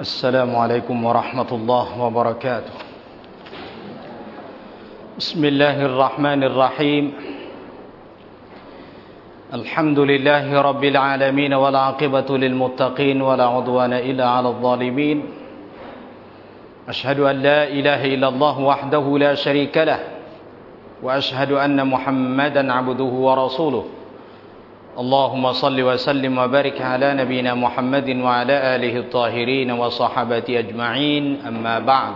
السلام عليكم ورحمة الله وبركاته بسم الله الرحمن الرحيم الحمد لله رب العالمين والعاقبة للمتقين ولا عدوان إلا على الظالمين أشهد أن لا إله إلا الله وحده لا شريك له وأشهد أن محمدا عبده ورسوله اللهم صل وسلم وبارك على نبينا محمد وعلى آله الطاهرين وصحابته أجمعين أما بعد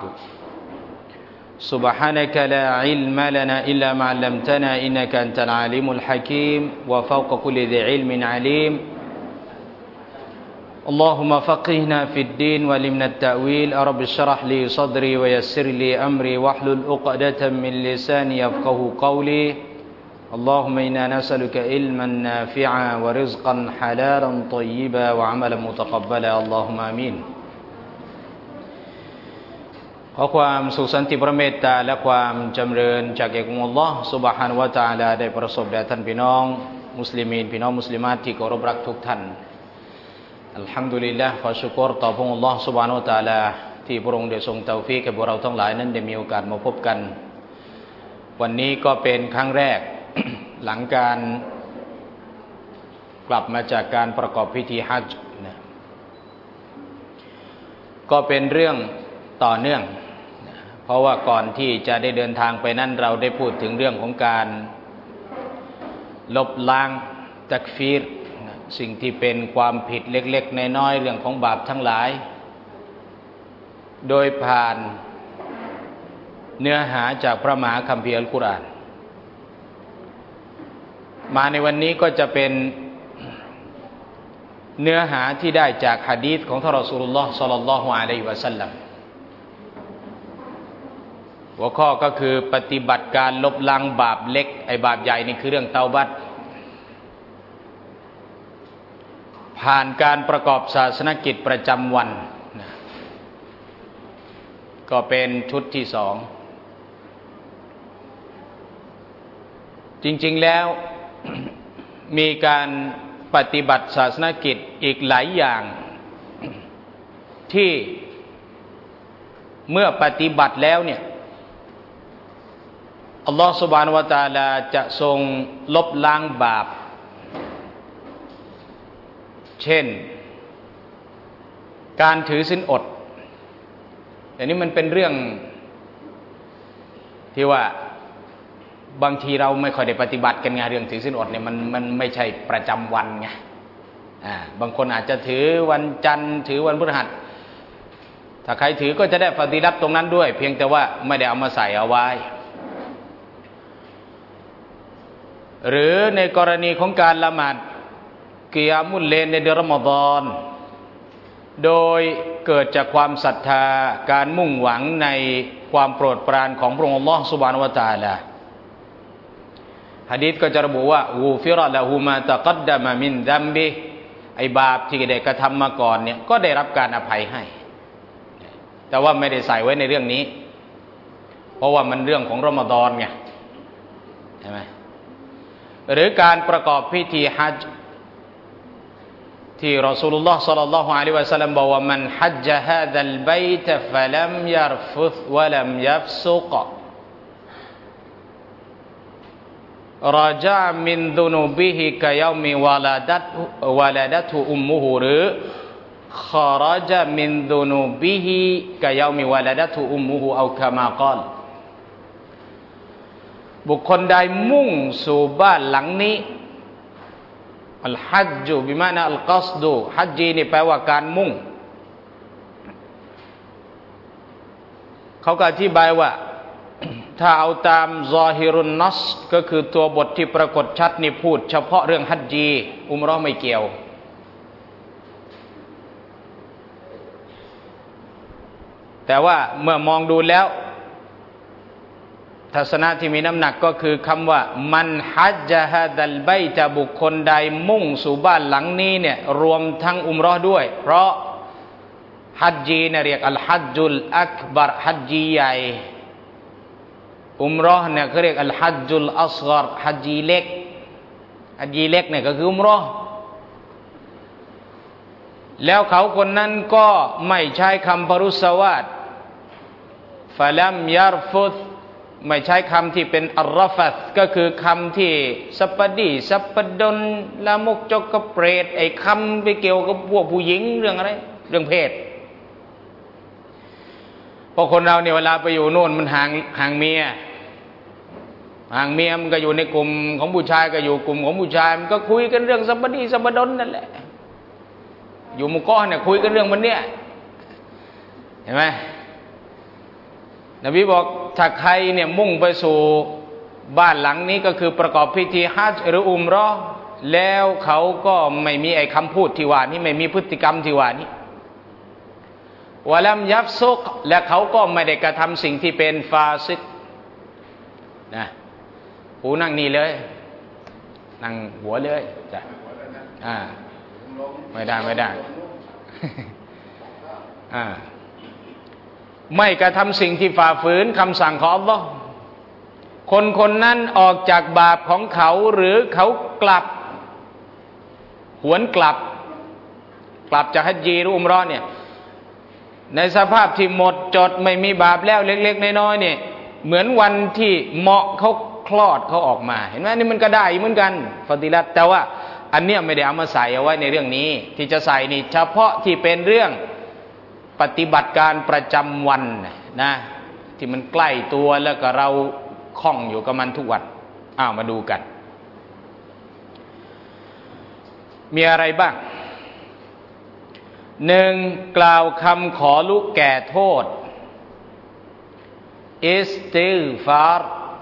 سبحانك لا علم لنا إلا ما علمتنا إنك أنت العليم الحكيم وفوق كل ذي علم عليم اللهم فقهنا في الدين وعلمنا التأويل رب اشرح لي صدري ويسر لي أمري واحلل عقدة من لساني يفقه قولي اللهم إنا نسألك علما نافعا ورزقا حلالا طيبا وعملا متقبلا اللهم آمينขอความสุขสันติพระเมตตาและความจำเริญจากเอกองค์อัลลอฮ์ซุบฮานะฮูวะตะอาลาได้ประสบแด่ท่านพี่น้องมุสลิมีนพี่น้องมุสลิมาตที่เคารพรักทุกท่านอัลฮัมดุลิลลาห์ขอชุกรต่อพระองค์อัลลอฮ์ซุบฮานะฮูวะตะอาลาที่พระองค์ได้ทรงเตาฟีกให้พวกเราทั้งหลายนั้นได้มีโอกาสมาพบกันวันนี้ก็เป็นครั้งแรกหลังการกลับมาจากการประกอบพิธีฮัจญ์นะก็เป็นเรื่องต่อเนื่องนะเพราะว่าก่อนที่จะได้เดินทางไปนั้นเราได้พูดถึงเรื่องของการลบล้างตักฟีรนะสิ่งที่เป็นความผิดเล็กๆน้อยๆเรื่องของบาปทั้งหลายโดยผ่านเนื้อหาจากพระมหาคัมภีร์อัลกุรอานมาในวันนี้ก็จะเป็นเนื้อหาที่ได้จากหะดีษของท่านรอซูลุลลอฮ์ศ็อลลัลลอฮุอะลัยฮิวะซัลลัมหัวข้อก็คือปฏิบัติการลบล้างบาปเล็กไอ้บาปใหญ่นี่คือเรื่องเตาบัตผ่านการประกอบศาสนกิจประจำวันก็เป็นชุดที่สองจริงๆแล้วมีการปฏิบัติศาสนกิจอีกหลายอย่างที่เมื่อปฏิบัติแล้วเนี่ยอัลลอฮฺซุบฮานะฮูวะตะอาลาจะทรงลบล้างบาปเช่นการถือศีลอดอันนี้มันเป็นเรื่องที่ว่าบางทีเราไม่ค่อยได้ปฏิบัติกันไงเรื่องถือศีลอดเนี่ยมันไม่ใช่ประจำวันไงบางคนอาจจะถือวันจันทร์ถือวันพฤหัสถ้าใครถือก็จะได้ฟาดิลัตตรงนั้นด้วยเพียงแต่ว่าไม่ได้เอามาใส่เอาไว้หรือในกรณีของการละหมาดกิยามุลเลลในเดือนรอมฎอนโดยเกิดจากความศรัทธาการมุ่งหวังในความโปรดปรานของพระองค์อัลเลาะห์ซุบฮานะฮูวะตะอาลาหะดีษก็จะระบุว่ากูฟิรละฮูมาตะกัดดะมะมินซัมบิไอ้บาปที่ได้กระทำมาก่อนเนี่ยก็ได้รับการอภัยให้แต่ว่าไม่ได้ใส่ไว้ในเรื่องนี้เพราะว่ามันเรื่องของรอมฎอนไงใช่ไหมหรือการประกอบพิธีฮัจญ์ที่รอซูลุลลอฮ์ศ็อลลัลลอฮุอะลัยฮิวะซัลลัมบอกว่ามันฮัจญะฮาซัลบัยตฟะลัมยัรฟุธวะลัมยัฟซุกรจามินดุนูบิฮิกะยามิวะลาดัตอุมมุฮุหรือขารจามินดุนูบิฮิกะยามิวะลาดัตอุมมุฮุเอาคามากอลบุคคลใดมุ่งสู่บ้านหลังนี้อัลฮัจญ์บิมานะอัลกัสดุฮัจญีนี่แปลว่าการมุ่งเขาก็อธิบายว่าถ้าเอาตามซอฮิรุนนัสก็คือตัวบทที่ปรากฏชัดนี่พูดเฉพาะเรื่องฮัจญีอุมเราะห์ไม่เกี่ยวแต่ว่าเมื่อมองดูแล้วทัศนะที่มีน้ำหนักก็คือคำว่ามันฮัจญะฮาซัลบัยตบุคคลใดมุ่งสู่บ้านหลังนี้เนี่ยรวมทั้งอุมเราะห์ด้วยเพราะฮัจญีเนี่ยเรียกอัลฮัจญุลอักบัรฮัจญีใหญ่อุมเราะห์เนี่ยเขาเรียกอัลฮัจญุลอัศฆอรฮัจญีเล็กฮัจญีเล็กเนี่ยก็คืออุมเราะห์แล้วเขาคนนั้นก็ไม่ใช้คำปรุษวาทฟะลัมยัรฟุธไม่ใช้คำที่เป็นอัรรฟัธก็คือคำที่สัปปดีสัปปดนละมกจกกระเปรตไอ้คำไปเกี่ยวกับพวกผู้หญิงเรื่องอะไรเรื่องเพศเพราะคนเราเนี่ยเวลาไปอยู่โน่นมันห่างเมียมันก็อยู่ในกลุ่มของผู้ชายก็อยู่กลุ่มของผู้ชายมันก็คุยกันเรื่องสัปปดีสัปปดนนั่นแหละอยู่หมู่ก้อนเนี่ยคุยกันเรื่องมันเนี่ยเห็นไหมนบีบอกถ้าใครเนี่ยมุ่งไปสู่บ้านหลังนี้ก็คือประกอบพิธีฮัจญ์หรืออุมเราะห์แล้วเขาก็ไม่มีไอ้คำพูดที่ว่านี้ไม่มีพฤติกรรมที่ว่านี้วะลัมยัฟซุกและเขาก็ไม่ได้กระทำสิ่งที่เป็นฟาซิกนะหูนั่งนี่เลยนั่งหัวเลยจ้ะไม่ได้ไม่กระทำสิ่งที่ฝ่าฝืนคำสั่งของอัลลอฮ์คนนั้นออกจากบาปของเขาหรือเขากลับหวนกลับจากฮัจญีหรืออุมเราะห์เนี่ยในสภาพที่หมดจดไม่มีบาปแล้วเล็กๆน้อยๆเนี่ยเหมือนวันที่เหมาะเขาคลอดเขาออกมาเห็นไหมนี่มันก็ได้เหมือนกันฟาดิลัตแต่ว่าอันเนี้ยไม่ได้เอามาใส่เอาไว้ในเรื่องนี้ที่จะใส่นี่เฉพาะที่เป็นเรื่องปฏิบัติการประจำวันนะที่มันใกล้ตัวแล้วก็เราคล่องอยู่กับมันทุกวันมาดูกันมีอะไรบ้างหนึ่งกล่าวคำขอลุแก่โทษอิสติฆฟาร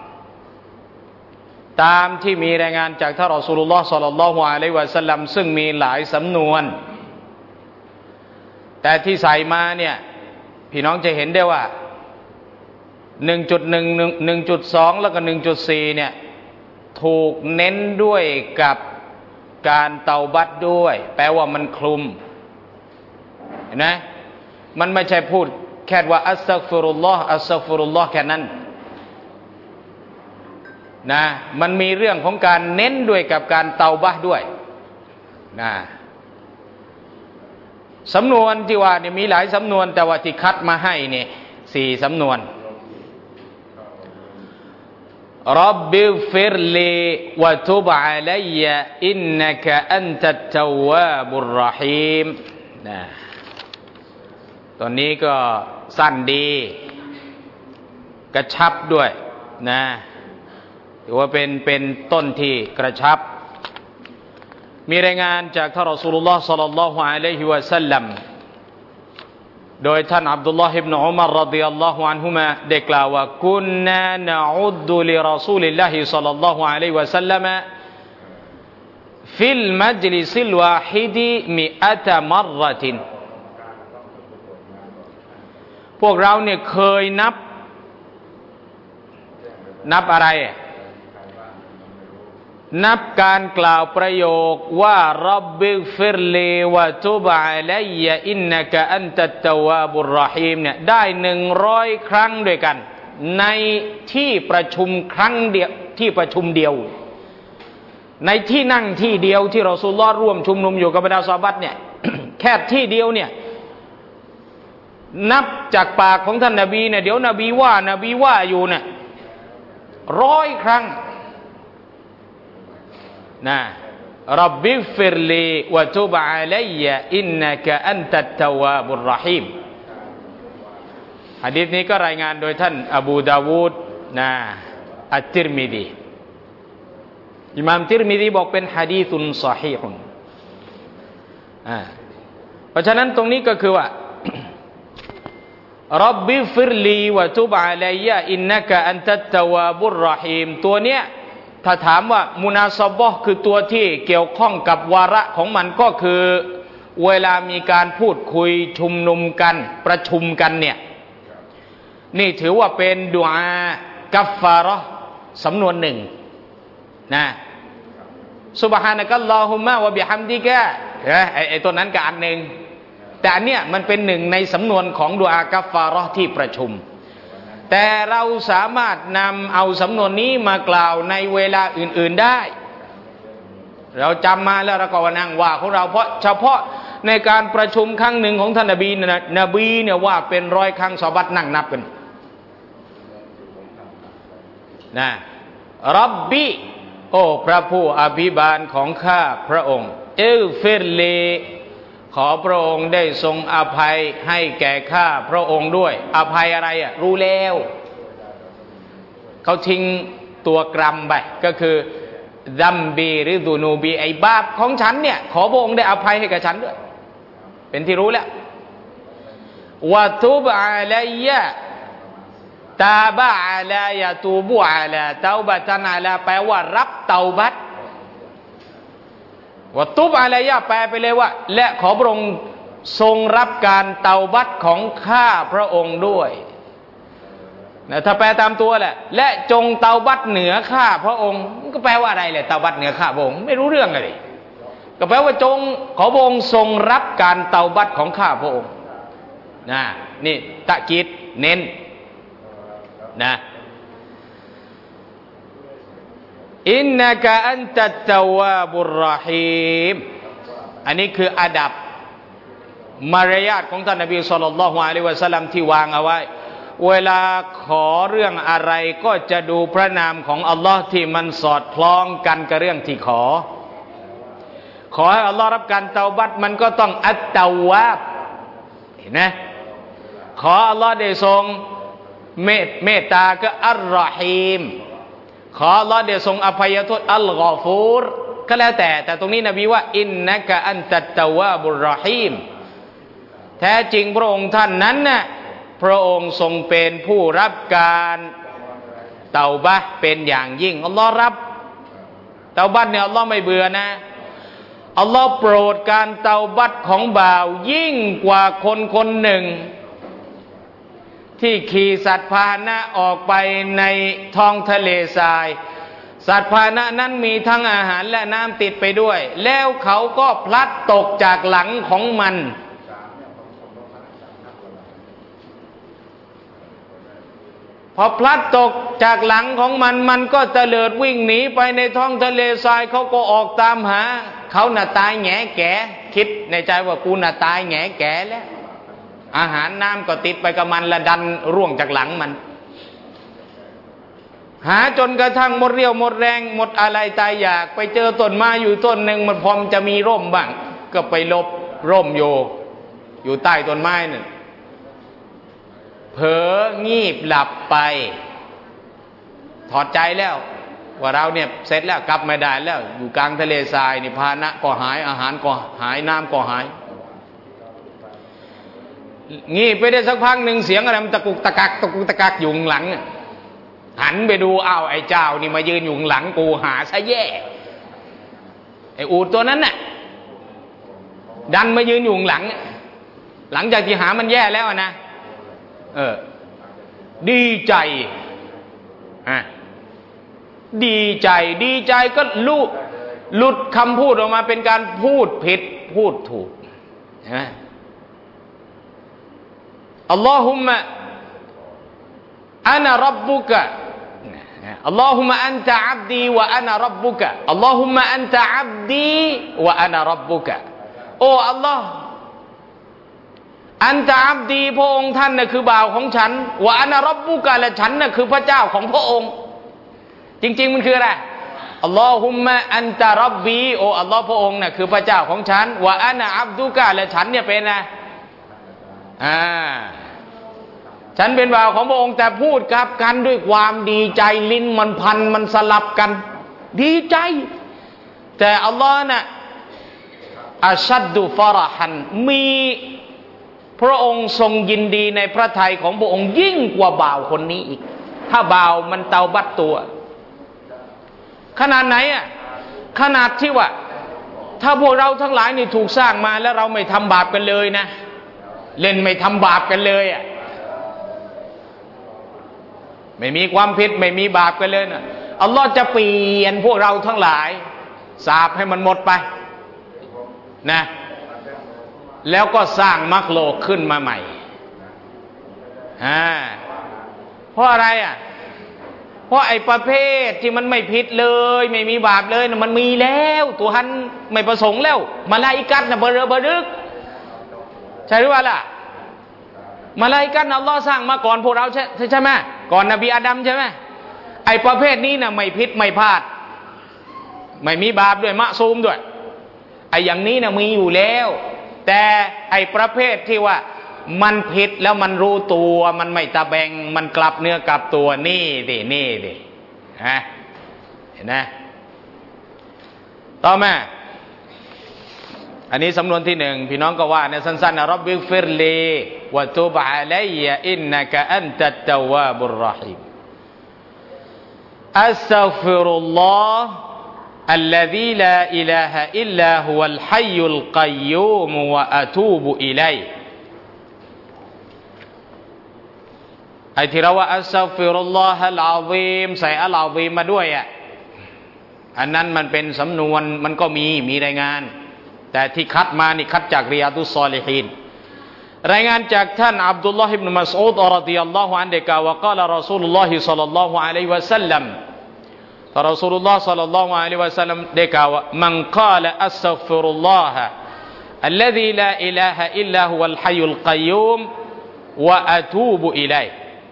ตามที่มีรายงานจากท่านรอซูลุลลอฮ์ศ็อลลัลลอฮุอะลัยฮิวะซัลลัมซึ่งมีหลายสำนวนแต่ที่ใส่มาเนี่ยพี่น้องจะเห็นได้ว่า 1.1 1.2 แล้วก็ 1.4 เนี่ยถูกเน้นด้วยกับการเตาบัตด้วยแปลว่ามันคลุมเห็นไหมมันไม่ใช่พูดแค่ว่าอัสตัฆฟิรุลลอฮ์อัสตัฆฟิรุลลอฮ์แค่นั้นนะมันมีเรื่องของการเน้นด้วยกับการเตาบะห์ด้วยนะสำนวนที่ว่าเนี่ยมีหลายสำนวนแต่ว่าที่คัดมาให้เนี่ย4 สำนวนรับบิฆฟิรลีวะตุบอะลัยยะอินนะกะอันตัตตะวาบุรเราะฮีมนะตอนนี้ก็สั้นดีกระชับด้วยนะถือว่าเป็นต้นที่กระชับมีรายงานจากท่านรอซูลุลลอฮ์ศ็อลลัลลอฮุอะลัยฮิวะซัลลัมโดยท่านอับดุลลอฮ์อิบนุอุมัรรอฎิยัลลอฮุอันฮุมาได้กล่าวว่ากุนนานะอุดดุลิรอซูลิลลาฮิศ็อลลัลลอฮุอะลัยฮิวะซัลลัมฟิลมัจลิซิลวาฮิดมิอะตะมัรเราะตินพวกเราเนี่ยเคยนับอะไรนับการกล่าวประโยคว่าร็อบบิฆฟิรลีวะตุบอะลัยยะอินนะกะอันตัตตะวาบุรเราะฮีมเนี่ยได้100 ครั้งด้วยกันในที่ประชุมครั้งเดียวที่ประชุมเดียวในที่นั่งที่เดียวที่รอซูลุลลอฮ์ร่วมชุมนุมอยู่กับบรรดาซอฮาบะห์เนี่ย แค่ที่เดียวเนี่ยนับจากปากของท่านนบีเนี่ยเดี๋ยวนบีว่าอยู่เนี่ย100 ครั้งนะร็อบบิฆฟิรลีวะตุบอะลัยยะอินนะกะอันตัตตะวาบุรเราะฮีมหะดีษนี้ก็รายงานโดยท่านอบูดาวูดนะอัตติรมิซีอิหม่ามติรมิซีบอกเป็นหะดีษศอฮีฮุนเพราะฉะนั้นตรงนี้ก็คือว่าร็อบบิฆฟิรลีวะตุบอะลัยยะอินนะกะอันตัตตะวาบุรเราะฮีมตัวเนี้ยถ้าถามว่ามุนาซะบะห์คือตัวที่เกี่ยวข้องกับวาระของมันก็คือเวลามีการพูดคุยชุมนุมกันประชุมกันเนี่ยนี่ถือว่าเป็นดุอากัฟฟาเราะห์สำนวนหนึ่งนะซุบฮานะกัลลอฮุมมะวะบิฮัมดิกะไอ้ตัวนั้นก็อันหนึ่งแต่อันเนี้ยมันเป็นหนึ่งในสำนวนของดุอากัฟฟาเราะห์ที่ประชุมแต่เราสามารถนำเอาสำนวนนี้มากล่าวในเวลาอื่นๆได้เราจำมาแล้วเราก็นั่งว่าของเราเพราะเฉพาะในการประชุมครั้งหนึ่งของท่านนบีเนี่ยว่าเป็น100 ครั้งซอฮาบะห์นั่งนับกันนะร็อบบีโอ้พระผู้อภิบาลของข้าพระองค์ฟิรลีขอพระองค์ได้ทรงอภัยให้แก่ข้าพระองค์ด้วยอภัยอะไรรู้แล้วเขาทิ้งตัวกรรมไปก็คือดัมบีหรือดูนูบีไอบาปของฉันเนี่ยขอพระองค์ได้อภัยให้กับฉันด้วยเป็นที่รู้แล้ววะตุบอะลัยยะตาบะอะลายะตูบุอะลาเตาบะตันอะลาแปลว่ารับเตาบัตวะตุบอะลัยยะแปลไปเลยว่าและขอพระองค์ทรงรับการเตาบัตของข้าพระองค์ด้วยนะถ้าแปลตามตัวแหละและจงเตาบัตเหนือข้าพระองค์ก็แปลว่าอะไรแหละเตาบัตเหนือข้าพระองค์ไม่รู้เรื่องเลยก็แปลว่าจงขอพระองค์ทรงรับการเตาบัตของข้าพระองค์นะนี่ตะกีดเน้นนะอินนะกะอันตัตตะวาบุรเราะฮีมอันนี้คืออาดับมารยาทของท่านนบีศ็อลลัลลอฮุอะลัยฮิวะซัลลัมที่วางเอาไว้เวลาขอเรื่องอะไรก็จะดูพระนามของอัลลอฮ์ที่มันสอดคล้องกันกับเรื่องที่ขอให้อัลลอฮ์รับการเตาบัตมันก็ต้องอัตตะวาบเห็นไหมขออัลลอฮ์ได้ทรงเมตตาก็อัลรอฮีมขออัลลอฮ์ได้ทรงอภัยโทษอัลกอฟูรก็แล้วแต่ตรงนี้นบีว่าอินนะกะอันตัตตะวาบุรเราะฮีมแท้จริงพระองค์ท่านนั้นน่ะพระองค์ทรงเป็นผู้รับการเตาบะห์เป็นอย่างยิ่งอัลลอฮ์รับเตาบะห์เนี่ยอัลลอฮ์ไม่เบื่อนะอัลลอฮ์โปรดการเตาบะห์ของบ่าวยิ่งกว่าคนหนึ่งที่ขี่สัตว์พาหนะออกไปในท้องทะเลทรายสัตว์พาหนะนั้นมีทั้งอาหารและน้ำติดไปด้วยแล้วเขาก็พลัดตกจากหลังของมันพอพลัดตกจากหลังของมันก็เตลิดวิ่งหนีไปในท้องทะเลทรายเขาก็ออกตามหาเขาน่ะตายแง่แก่คิดในใจว่ากูน่ะตายแง่แก่แล้วอาหารน้ำก็ติดไปกับมันละดันร่วงจากหลังมันหาจนกระทั่งหมดเรี่ยวหมดแรงหมดอะไรตายอยากไปเจอต้นไม้อยู่ต้นหนึ่งมันพอจะมีร่มบ้างก็ไปหลบร่มอยู่ใต้ต้นไม้นั่นเผลองีบหลับไปถอดใจแล้วว่าเราเนี่ยเสร็จแล้วกลับไม่ได้แล้วอยู่กลางทะเลทรายนี่พาหนะก็หายอาหารก็หายน้ำก็หายงีบไปได้สักพักหนึ่งเสียงอะไรมันตะกุกตะกักอยู่หลังหันไปดูอ้าวไอ้เจ้านี่มายืนอยู่หลังกูหาซะแย่ไอ้อูฐตัวนั้นน่ะดันมายืนอยู่หลังจากที่หามันแย่แล้วนะดีใจดีใจก็หลุดคำพูดออกมาเป็นการพูดผิดพูดถูกใช่ไหมอัลลอฮุมะอานะร็อบบุกะอัลลอฮุมะอันตะอับดีวะอานะร็อบบุกะอัลลอฮุมะอันตะอับดีวะอานะร็อบบุกะโอ้อัลลอฮ์อันตะอับดีพระองค์ท่านน่ะคือบ่าวของฉันวะอานะร็อบบุกะและฉันน่ะคือพระเจ้าของพระองค์จริงๆมันคืออะไรอัลลอฮุมะอันตะร็อบบีโอ้อัลลอฮ์พระองค์น่ะคือพระเจ้าของฉันวะอานะอับดุกะและฉันเนี่ยเป็นนะฉันเป็นบ่าวของพระองค์แต่พูดกับกันด้วยความดีใจลิ้นมันพันมันสลับกันดีใจแต่อัลลอฮ์น่ะอัชัดดุฟะเราะฮันมีพระองค์ทรงยินดีในพระทัยของพระองค์ยิ่งกว่าบ่าวคนนี้อีกถ้าบ่าวมันเตาบัดตัวขนาดไหนขนาดที่ว่าถ้าพวกเราทั้งหลายนี่ถูกสร้างมาแล้วเราไม่ทำบาปกันเลยนะเล่นไม่ทำบาปกันเลยไม่มีความผิดไม่มีบาปกันเลยนะอัลลอฮ์จะเปลี่ยนพวกเราทั้งหลายสาปให้มันหมดไปนะแล้วก็สร้างมักโลกขึ้นมาใหม่เพราะอะไรเพราะไอ้ประเภทที่มันไม่ผิดเลยไม่มีบาปเลยนะมันมีแล้วตัวฮันไม่ประสงค์แล้วมาลาอิกัตนะเบอร์ดึกใช่หรือเปล่าล่ะมาลาอิกะฮ์อัลลอฮ์สร้างมาก่อนพวกเราใช่ไหมก่อนนบีอาดัมใช่ไหมไอ้ประเภทนี้นะไม่ผิดไม่พลาดไม่มีบาปด้วยมะซูมด้วยไอ้อย่างนี้นะมีอยู่แล้วแต่ไอ้ประเภทที่ว่ามันผิดแล้วมันรู้ตัวมันไม่ตะแบงมันกลับเนื้อกลับตัวนี่ดิฮะเห็นไหมต่อมาอันนี้สำนวนที่หนึ่งพี่น้องก็ว่าในสั้นๆนะร็อบบิฟิรลีวะตุบอะลัยยะอินนะกะอันตัตตะวาบุรเราะฮีมอัสตัฆฟิรุลลอฮ์الذي لا إله إلا هو الحي القيوم وأتوب إليه ไอ้ที่เราว่าอัสตัฆฟิรุลลอฮะอัลอะซีมใส่อัลอะซีมมาด้วยอันนั้นมันเป็นสำนวนมันก็มีรายงานแต่ที่คัดมานี่คัดจากริยาดุสซอลิฮีนรายงานจากท่านอับดุลลอฮ์อิบนุมัสอูดรอฎิยัลลอฮุอันฮุกล่าวว่ากล่าวรอซูลุลลอฮิศ็อลลัลลอฮุอะลัยฮิวะซัลลัมรอซูลุลลอฮ์ศ็อลลัลลอฮุอะลัยฮิวะซัลลัมได้กล่าวว่ามันกล่าวอัสตัฆฟิรุลลอฮะالذي لا إله إلا هو الحي القيوم وأتوب إليه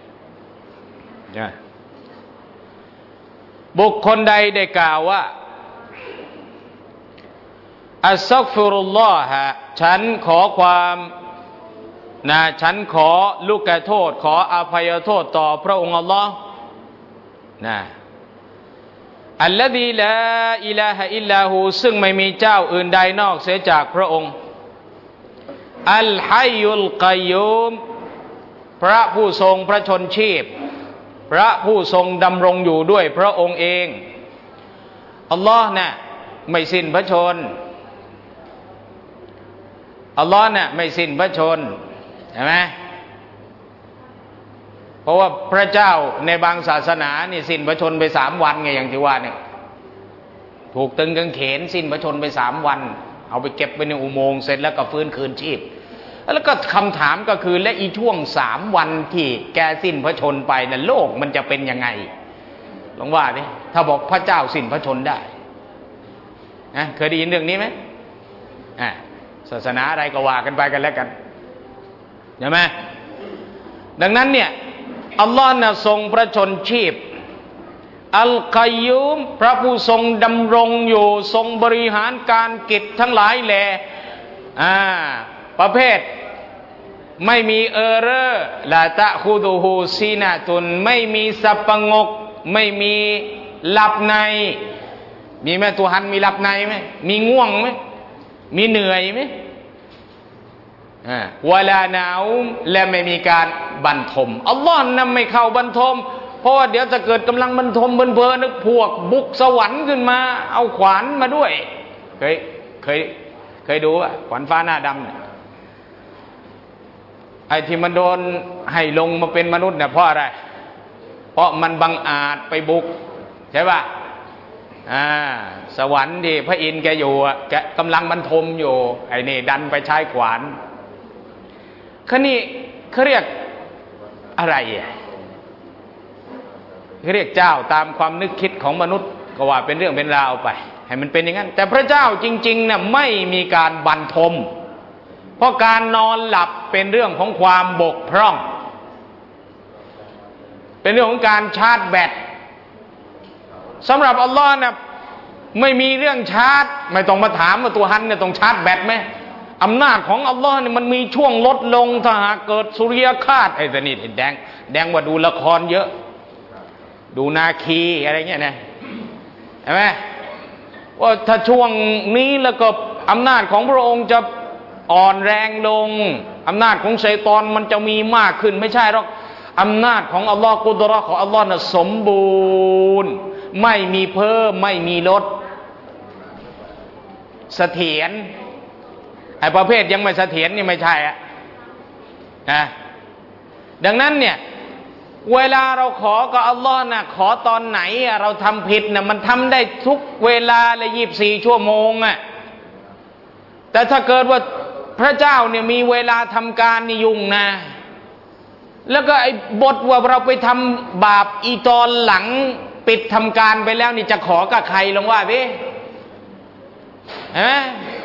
บุคคลใดได้กล่าวว่าอัสตัฆฟิรุลลอฮะฉันขอลูกโทษขออภัยโทษต่อพระองค์อัลลอฮ์อัลลซีลาอิลาฮะอิลลาฮูซึ่งไม่มีเจ้าอื่นใดนอกเสียจากพระองค์อัลฮัยยุลกัยยูมพระผู้ทรงพระชนชีพพระผู้ทรงดำรงอยู่ด้วยพระองค์เองอัลลอฮ์น่ะไม่สิ้นพระชนอัลลอฮ์น่ะไม่สิ้นพระชนใช่ไหมเพราะว่าพระเจ้าในบางศาสนานี่สิ้นพระชนไป3 วันไงอย่างที่ว่าเนี่ยถูกตึงกางเขนสิ้นพระชนไป3 วันเอาไปเก็บไว้ในอุโมงค์เสร็จแล้วก็ฟื้นคืนชีพแล้วก็คำถามก็คือและอีช่วง3 วันที่แกสิ้นพระชนไปน่ะโลกมันจะเป็นยังไงลองว่าดิถ้าบอกพระเจ้าสิ้นพระชนได้นะเคยได้ยินเรื่องนี้ไหมศาสนาอะไรก็ว่ากันไปกันแล้วกันใช่ไหมดังนั้นเนี่ยอัลลอฮ์น่ะทรงพระชนชีพอัลกัยยูมพระผู้ทรงดำรงอยู่ทรงบริหารการกิจทั้งหลายแลประเภทไม่มีเออเรอร์ลาตะคูดูฮูซีนาตุนไม่มีสับปะงกไม่มีหลับในมีไหมตัวหันมีหลับในไหมมีง่วงไหมมีเหนื่อยไหมวะลาหนาวและไม่มีการบันทมอัลลอฮ์นั้นไม่เข้าบันทมเพราะว่าเดี๋ยวจะเกิดกำลังบันทมเพลินนึกพวกบุกสวรรค์ขึ้นมาเอาขวานมาด้วยเคยดูอ่ะขวานฟ้าหน้าดำเนี่ยไอ้ที่มันโดนให้ลงมาเป็นมนุษย์เนี่ยเพราะอะไรเพราะมันบังอาจไปบุกใช่ป่ะสวรรค์ที่พระอินทร์แกอยู่แกกำลังบรรทมอยู่ไอ้นี่ดันไปใช้ขวานเขานี่เขาเรียกอะไรเขาเรียกเจ้าตามความนึกคิดของมนุษย์ก็ว่าเป็นเรื่องเป็นราวไปให้มันเป็นอย่างนั้นแต่พระเจ้าจริงๆเนี่ยไม่มีการบรรทมเพราะการนอนหลับเป็นเรื่องของความบกพร่องเป็นเรื่องของการชาร์จแบตสำหรับอัลลอฮ์นะไม่มีเรื่องชาร์จไม่ต้องมาถามว่าตัวฮันเนี่ยต้องชาร์จแบตไหมอำนาจของอัลลอฮ์เนี่ยมันมีช่วงลดลงถ้าหากเกิดสุริยคราสไอ้ตัวนี้แดงว่าดูละครเยอะดูนาคีอะไรเงี้ยนะเห็นไหมว่าถ้าช่วงนี้แล้วก็อำนาจของพระองค์จะอ่อนแรงลงอำนาจของชัยฏอนมันจะมีมากขึ้นไม่ใช่หรอกอำนาจของอัลลอฮ์กุดเราะห์ของอัลลอฮ์น่ะสมบูรณ์ไม่มีเพิ่มไม่มีลดเสถียรไอ้ประเภทยังไม่เสถียรนี่ไม่ใช่นะดังนั้นเนี่ยเวลาเราขอกับอัลลอฮ์นะขอตอนไหนเราทำผิดนะมันทำได้ทุกเวลาเลย24 ชั่วโมงแต่ถ้าเกิดว่าพระเจ้าเนี่ยมีเวลาทำการนี่ยุ่งนะแล้วก็ไอ้บทว่าเราไปทำบาปอีตอนหลังปิดทำการไปแล้วนี่จะขอกับใครลองว่าดิเห็นไหม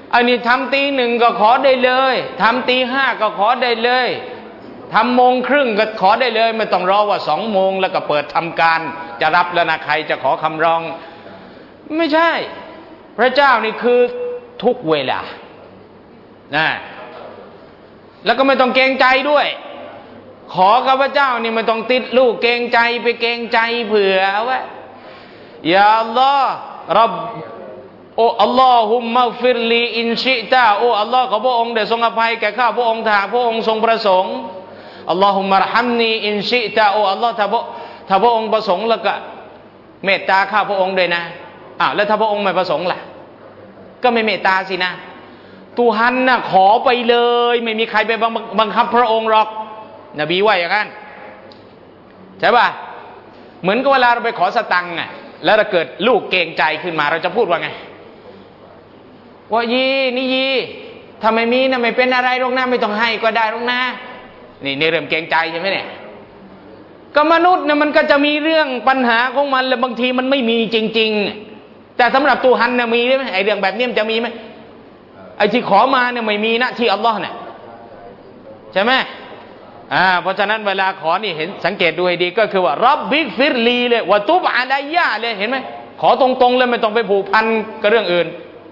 อันนี้ทำตีหนึ่งก็ขอได้เลยทำตีห้าก็ขอได้เลยทำโมงครึ่งก็ขอได้เลยไม่ต้องรอว่า2 โมงแล้วก็เปิดทำการจะรับแล้วนะใครจะขอคำร้องไม่ใช่พระเจ้านี่คือทุกเวลานะแล้วก็ไม่ต้องเกรงใจด้วยขอกับพระเจ้านี่ไม่ต้องติดลูกเกรงใจไปเกรงใจเผื่อไว้ยาอัลลอฮ์รับโอ้อัลลอฮุมมะฟิรลีอินชิตาโอ้อัลลอฮ์ขอพระองค์ได้ทรงอภัยแก่ข้าพระองค์ถ้าพระองค์ทรงประสงค์อัลลอฮุมะรฮัมนีอินชิตาโอ้อัลลอฮ์ถ้าพระองค์ประสงค์แล้วก็เมตตาข้าพระองค์ด้วยนะแล้วถ้าพระองค์ไม่ประสงค์ล่ะก็ไม่เมตตาสินะตุฮันน่ะขอไปเลยไม่มีใครไปบังคับพระองค์หรอกนบีว่าอย่างนั้นใช่ป่ะเหมือนกับเวลาเราไปขอสตังค์ไงแล้วเราเกิดลูกเกรงใจขึ้นมาเราจะพูดว่าไงว่ายีถ้าไม่มีนะไม่เป็นอะไรหรอกนะไม่ต้องให้ก็ได้หรอกนะนี่เริ่มเกรงใจใช่ไหมเนี่ยก็มนุษย์เนี่ยมันก็จะมีเรื่องปัญหาของมันแล้วบางทีมันไม่มีจริงๆแต่สำหรับตุฮันเนี่ยมีไหมไอเรื่องแบบนี้มันจะมีไหมไอที่ขอมาเนี่ยไม่มีนะที่อัลลอฮ์เนี่ยใช่ไหมเพราะฉะนั้นเวลาขอนี่เห็นสังเกตดูให้ดีก็คือว่ารับบิกฟิรลีเลยวะตุบอะลัยยะเลยเห็นไหมขอตรงๆเลยไม่ต้องไปผูกพันกับเรื่องอื่น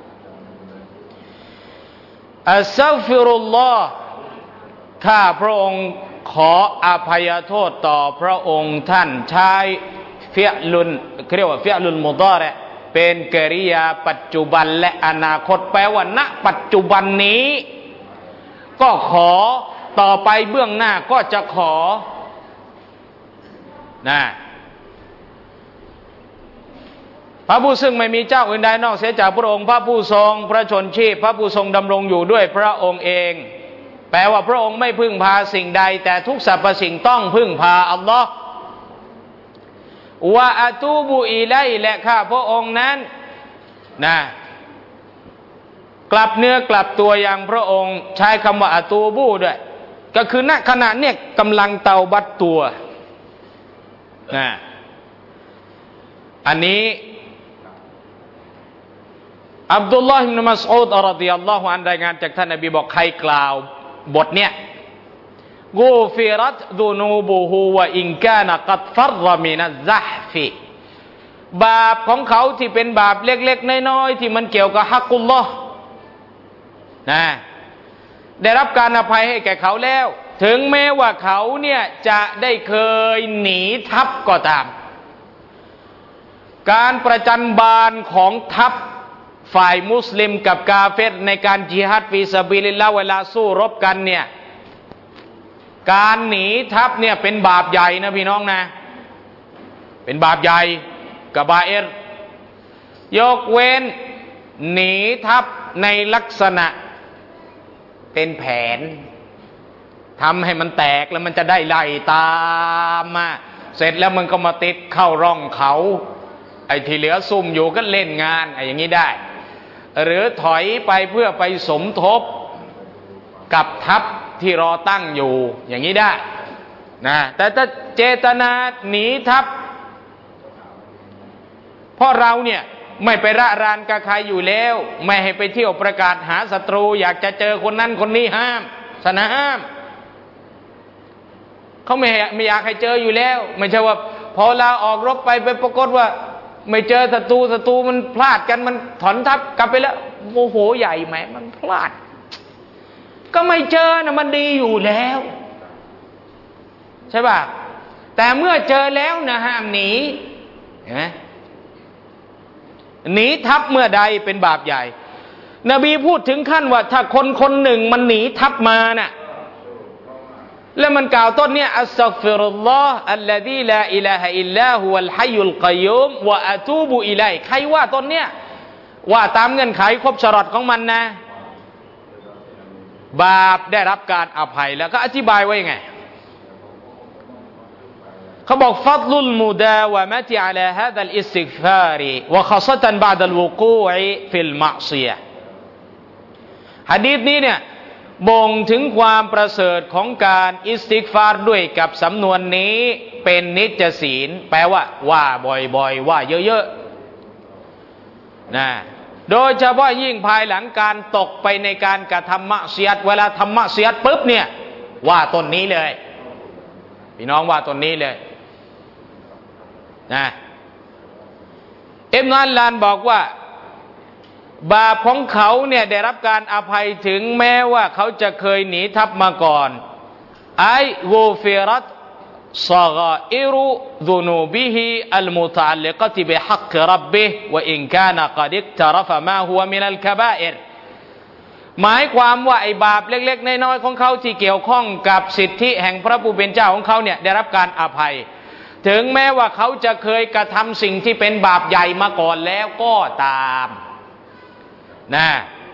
อัสซัฆฟิรุลลอฮ์ข้าพระองค์ขออภัยโทษต่อพระองค์ท่านใช้ฟิอลุนเรียกว่าฟิอลุนมุฎาริเป็นกริยาปัจจุบันและอนาคตแปลว่าณปัจจุบันนี้ก็ขอต่อไปเบื้องหน้าก็จะขอนะพระผู้ซึ่งไม่มีเจ้าอื่นใดนอกเสียจากพระองค์พระผู้ทรงพระชนชีพพระผู้ทรงดำรงอยู่ด้วยพระองค์เองแปลว่าพระองค์ไม่พึ่งพาสิ่งใดแต่ทุกสรรพสิ่งต้องพึ่งพาอัลลอฮ์วะอะตูบุอิลัยและข้าพระองค์นั้นนะกลับเนื้อกลับตัวอย่างพระองค์ใช้คำว่าอะตูบูด้วยก็คือณขณะเนี่ยกำลังเตาบัตตัวนะอันนี้อับดุลลอฮ์อิบนุมัสอูดรอฎิยัลลอฮุอันรายงานจากท่านนบีบอกใครกล่าวบทเนี้ยกูฟิรัตดุนูบุฮูวะอินกานะกัดฟัรมินัซซะฮฟิบาปของเขาที่เป็นบาปเล็กๆน้อยๆที่มันเกี่ยวกับฮักกุลลอฮ์นะได้รับการอภัยให้แก่เขาแล้วถึงแม้ว่าเขาเนี่ยจะได้เคยหนีทัพก็ตามการประจันบานของทัพฝ่ายมุสลิมกับกาเฟรในการจิฮัดฟีซาบิลิลลาฮ์เวลาสู้รบกันเนี่ยการหนีทัพเนี่ยเป็นบาปใหญ่นะพี่น้องนะเป็นบาปใหญ่กะบาอิรยกเว้นหนีทัพในลักษณะเป็นแผนทำให้มันแตกแล้วมันจะได้ไล่ตามมาเสร็จแล้วมันก็มาติดเข้าร่องเขาไอ้ที่เหลือซุ่มอยู่ก็เล่นงานไอ้อย่างนี้ได้หรือถอยไปเพื่อไปสมทบกับทัพที่รอตั้งอยู่อย่างนี้ได้นะแต่ถ้าเจตนาหนีทัพเพราะเราเนี่ยไม่ไประรานกับใครอยู่แล้วไม่ให้ไปเที่ยวประกาศหาศัตรูอยากจะเจอคนนั้นคนนี้ห้ามศาสนาห้ามเขาไม่อยากให้เจออยู่แล้วไม่ใช่ว่าพอเราออกรบไปปรากฏว่าไม่เจอศัตรูมันพลาดกันมันถอนทัพกลับไปแล้วโมโหใหญ่ไหมมันพลาดก็ไม่เจอนะมันดีอยู่แล้วใช่ป่ะแต่เมื่อเจอแล้วนะห้ามหนีเห็นไหมหนีทัพเมื่อใดเป็นบาปใหญ่นบีพูดถึงขั้นว่าถ้าคนหนึ่งมันหนีทัพมาน่ะแล้วมันกล่าวต้นเนี่ยอัสซัฆฟิรุลลอฮ์อัลลซีลาอิลาฮะอิลลาฮุวัลฮัยยุลกัยยูมวะอะตูบุอิลัยใครว่าต้นเนี่ยว่าตามเงื่อนไขครบชรอตของมันนะบาปได้รับการอภัยแล้วก็อธิบายไว้ยังไงเขาบอกฟัดลุลมุดาวะมะติอะลาฮาซัลอิสติฆฟาริวะคอซะตันบะดัลวุกูอิฟิลมะซิยะห์หะดีษนี้เนี่ยบ่งถึงความประเสริฐของการอิสติฆฟารด้วยกับสำนวนนี้เป็นนิจศีลแปลว่าบ่อยๆว่าเยอะๆนะโดยเฉพาะยิ่งภายหลังการตกไปในการกระทำมะเสียดเวลาทำมะเสียดปุ๊บเนี่ยว่าต้นนี้เลยพี่น้องว่าต้นนี้เลยนะอิบนุอัลลานบอกว่าบาปของเขาเนี่ยได้รับการอภัยถึงแม้ว่าเขาจะเคยหนีทัพมาก่อนไอกูฟิรัตซากาอิรุซุนูบิฮิอัลมุตะอัลลิกะติบิฮักร็อบบิฮิวะอินกานะกอดิกตะรฟะมาฮุวะมินัลกะบาอิรหมายความว่าไอ้บาปเล็กๆน้อยๆของเขาที่เกี่ยวข้องกับสิทธิแห่งพระผู้เป็นเจ้าของเขาเนี่ยได้รับการอภัยถึงแม้ว่าเขาจะเคยกระทำสิ่งที่เป็นบาปใหญ่มาก่อนแล้วก็ตามนะ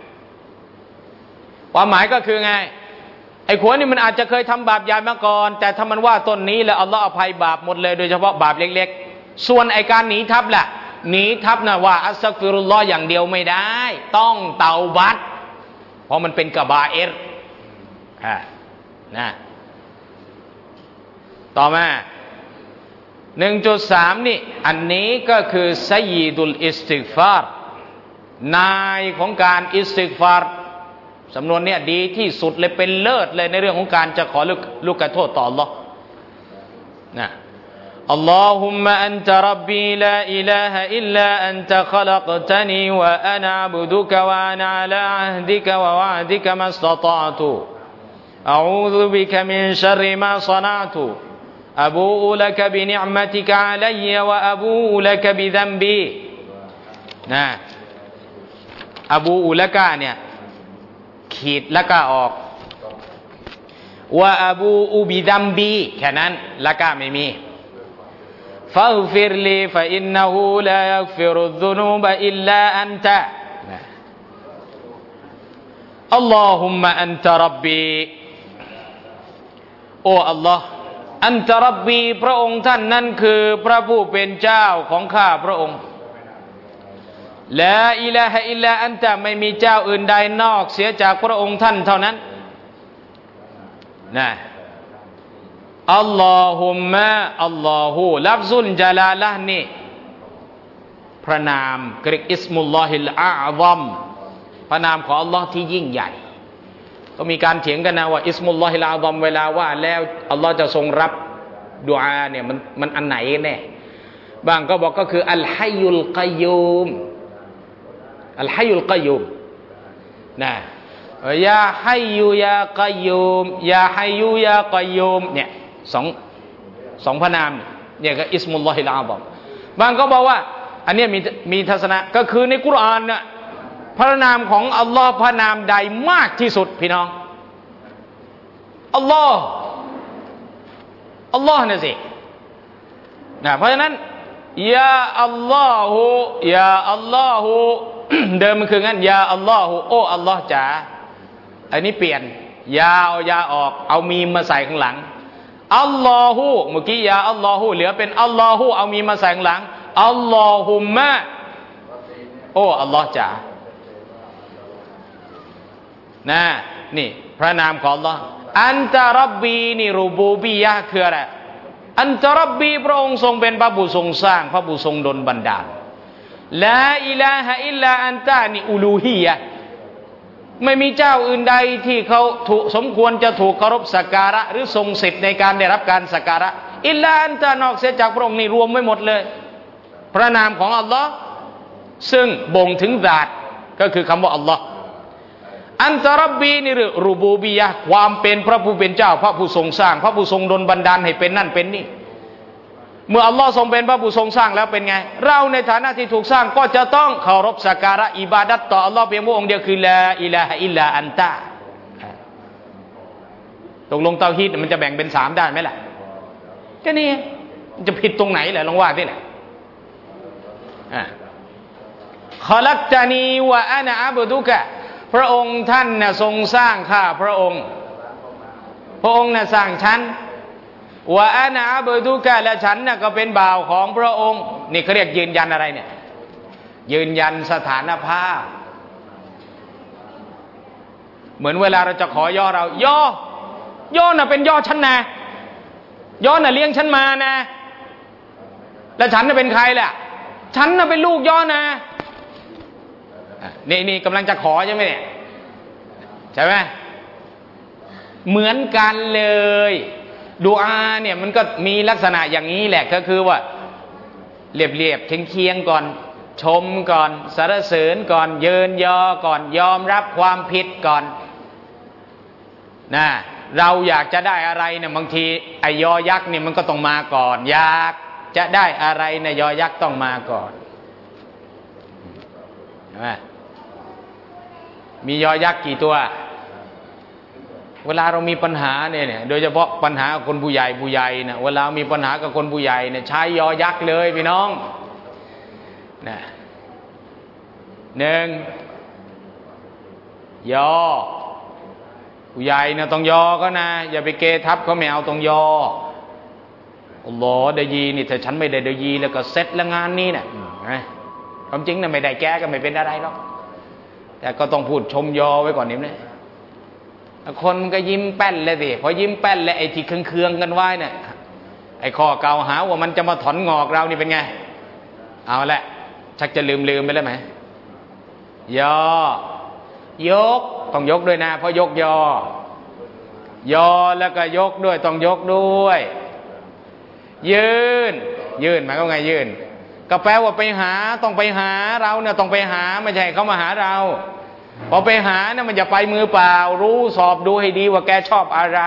ความหมายก็คือไงไอ้ขวดนี่มันอาจจะเคยทำบาปใหญ่มาก่อนแต่ถ้ามันว่าต้นนี้แล้วอัลลอฮ์อภัยบาปหมดเลยโดยเฉพาะบาปเล็กๆส่วนไอ้การหนีทัพล่ะหนีทัพนะว่าอัสตัฆฟิรุลลอฮ์อย่างเดียวไม่ได้ต้องเตาบัตเพราะมันเป็นกะบาอิรนะต่อมา 1.3 นี่อันนี้ก็คือซัยยิดุลอิสติฆฟารนายของการอิสติฆฟารสำนวนเนี้ยดีที่สุดเลยเป็นเลิศเลยในเรื่องของการจะขอลูกโทษต่อ Allah นะอัลลอฮุมมะอันตะร็อบบีลาอิลาฮะอิลลาอันตะคอลักตะนีวะอะนะอับดุกะวะอะนะอะลาอะห์ดิกะวะวะอ์ดิกะมัสตะฏอตุอะอูซุบิกะมินชัรริมาศะนะตุอะบูอุละกะบินิอ์มะติกะอะลัยวะอะบูอุละกะบิซัมบีนะอะบูอุละกะเนี่ยขีดละกะออกว่าอบูอุบิดัมบีแค่นั้นละกะไม่มีฟัฆฟิรลีฟะอินนะฮูลายัฆฟิรุซุนูบะอิลลาอันตะอัลลอฮุมมะอันตะร็อบบีโอ้อัลลอฮ์อันตะร็อบบีพระองค์ท่านนั้นคือพระผู้เป็นเจ้าของข้าพระองค์ลาอิลาฮะอิลลาอันตะไม่มีเจ้าอื่นใดนอกเสียจากพระองค์ท่านเท่านั้นนะอัลลอฮุมมะอัลลอฮูลัฟซุลจาลาละห์นี่พระนามกรีกอิสมุลลอฮิลอาซัมพระนามของอัลลอฮ์ที่ยิ่งใหญ่ก็มีการเถียงกันนะว่าอิสมุลลอฮิลอาซัมเวลาว่าแล้วอัลลอฮ์จะทรงรับดุอาเนี่ยมันอันไหนแน่บางก็บอกก็คืออัลฮัยยุลกัยยูมอัลฮัยยุลกัยยูมนะยาฮัยยูยากัยยูมยาฮัยยูยากัยยูมเนี่ยสองพระนามเนี่ยก็อิสมุลลอฮิลอาซัมบางก็บอกว่าอันนี้มีทัศนะก็คือในกุรอานเนี่ยพระนามของอัลลอฮ์พระนามใดมากที่สุดพี่น้องอัลลอฮ์นะสินะเพราะฉะนั้นยาอัลลอฮุยาอัลลอฮุเดิมมันคืองั้นยาอัลลอฮุโอ้อัลลอฮ์จ๋าอันนี้เปลี่ยนยาเอายาออกเอามีมาใส่ข้างหลังอัลลอฮุเมื่อกี้ยาอัลลอฮุเหลือเป็นอัลลอฮุเอามีมาใส่ข้างหลังอัลลอฮุมะโอ้อัลลอฮ์จ๋านะนี่พระนามของอัลลอฮ์อันตะร็อบบีนี่รูบูบียะห์คืออะไรอันตะร็อบบีพระองค์ทรงเป็นพระผู้ทรงสร้างพระผู้ทรงดลบันดาลลาอิลาฮะอิลลาอันตะนี่อูลูฮียะห์ไม่มีเจ้าอื่นใดที่เขาสมควรจะถูกเคารพสักการะหรือทรงสิทธิ์ในการได้รับการสักการะอิลลาอันตะนอกเสียจากพระองค์นี่รวมไว้หมดเลยพระนามของอัลลอฮ์ซึ่งบ่งถึงญาติก็คือคำว่าอัลลอฮ์อันตะร็อบบีนี่รูบูบียะห์ความเป็นพระผู้เป็นเจ้าพระผู้ทรงสร้างพระผู้ทรงดลบันดาลให้เป็นนั่นเป็นนี่เมื่ออัลลอฮ์ทรงเป็นพระผู้ทรงสร้างแล้วเป็นไงเราในฐานะที่ถูกสร้างก็จะต้องเคารพสักการะอิบาดัตต่ออัลลอฮ์เพียงพระองค์เดียวคือลาอิลาฮะอิลลาอันตะตกลงเตาฮีดมันจะแบ่งเป็น3ได้ไหมล่ะก็นี่มันจะผิดตรงไหนแหละลองว่าดิแหละขอลักตานีวะอานะอับดุกะพระองค์ท่านน่ะทรงสร้างข้าพระองค์น่ะสร้างฉันว่าอานะอับดุกะและฉันน่ะก็เป็นบ่าวของพระองค์นี่เขาเรียกยืนยันอะไรเนี่ยยืนยันสถานภาพเหมือนเวลาเราจะขอย่อเราย่อน่ะเป็นย่อฉันนะย่อน่ะเลี้ยงฉันมานะแล้วฉันน่ะเป็นใครล่ะฉันน่ะเป็นลูกย่อนะนี่กำลังจะขอใช่ไหมเนี่ยใช่ไหมเหมือนกันเลยดุอาเนี่ยมันก็มีลักษณะอย่างนี้แหละก็คือว่าเรียบเคียงก่อนชมก่อนสรรเสริญก่อนเยินยอก่อนยอมรับความผิดก่อนนะเราอยากจะได้อะไรเนี่ยบางทีไอยอยักษ์เนี่ยมันก็ต้องมาก่อนอยากจะได้อะไรเนี่ยยอยักษ์ต้องมาก่อนใช่ไหมมียอยักษ์กี่ตัวเวลาเรามีปัญหาเนี่ยโดยเฉพาะปัญหากับคนผู้ใหญ่เนี่ยเวลามีปัญหากับคนผู้ใหญ่เนี่ยใช้ยอยักษ์เลยพี่น้องนะหนึ่งยอผู้ใหญ่เนี่ยต้องยอก็นะอย่าไปเกทับเขาไม่เอาต้องยออัลลอฮ์ได้ยีนี่ถ้าฉันไม่ได้ยีแล้วก็เสร็จละงานนี้เนี่ยความจริงเนี่ยไม่ได้แก้ก็ไม่เป็นอะไรหรอกแต่ก็ต้องพูดชมยอไว้ก่อนนิดนึงคนก็ยิ้มแป้นเลยสิพอยิ้มแป้นแล้วไอ้ที่เคืองกันไว้เนี่ยไอ้ข้อกล่าวหาว่ามันจะมาถอนงอกเรานี่เป็นไงเอาละชักจะลืมไปแล้วไหมยกต้องยกด้วยนะเพราะยกยอแล้วก็ยกด้วยต้องยกด้วยยืนหมายความไงยืนก็แปลว่าไปหาต้องไปหาเราเนี่ยต้องไปหาไม่ใช่เขามาหาเราพอไปหาเนี่ยมันจะไปมือเปล่ารู้สอบดูให้ดีว่าแกชอบอะไร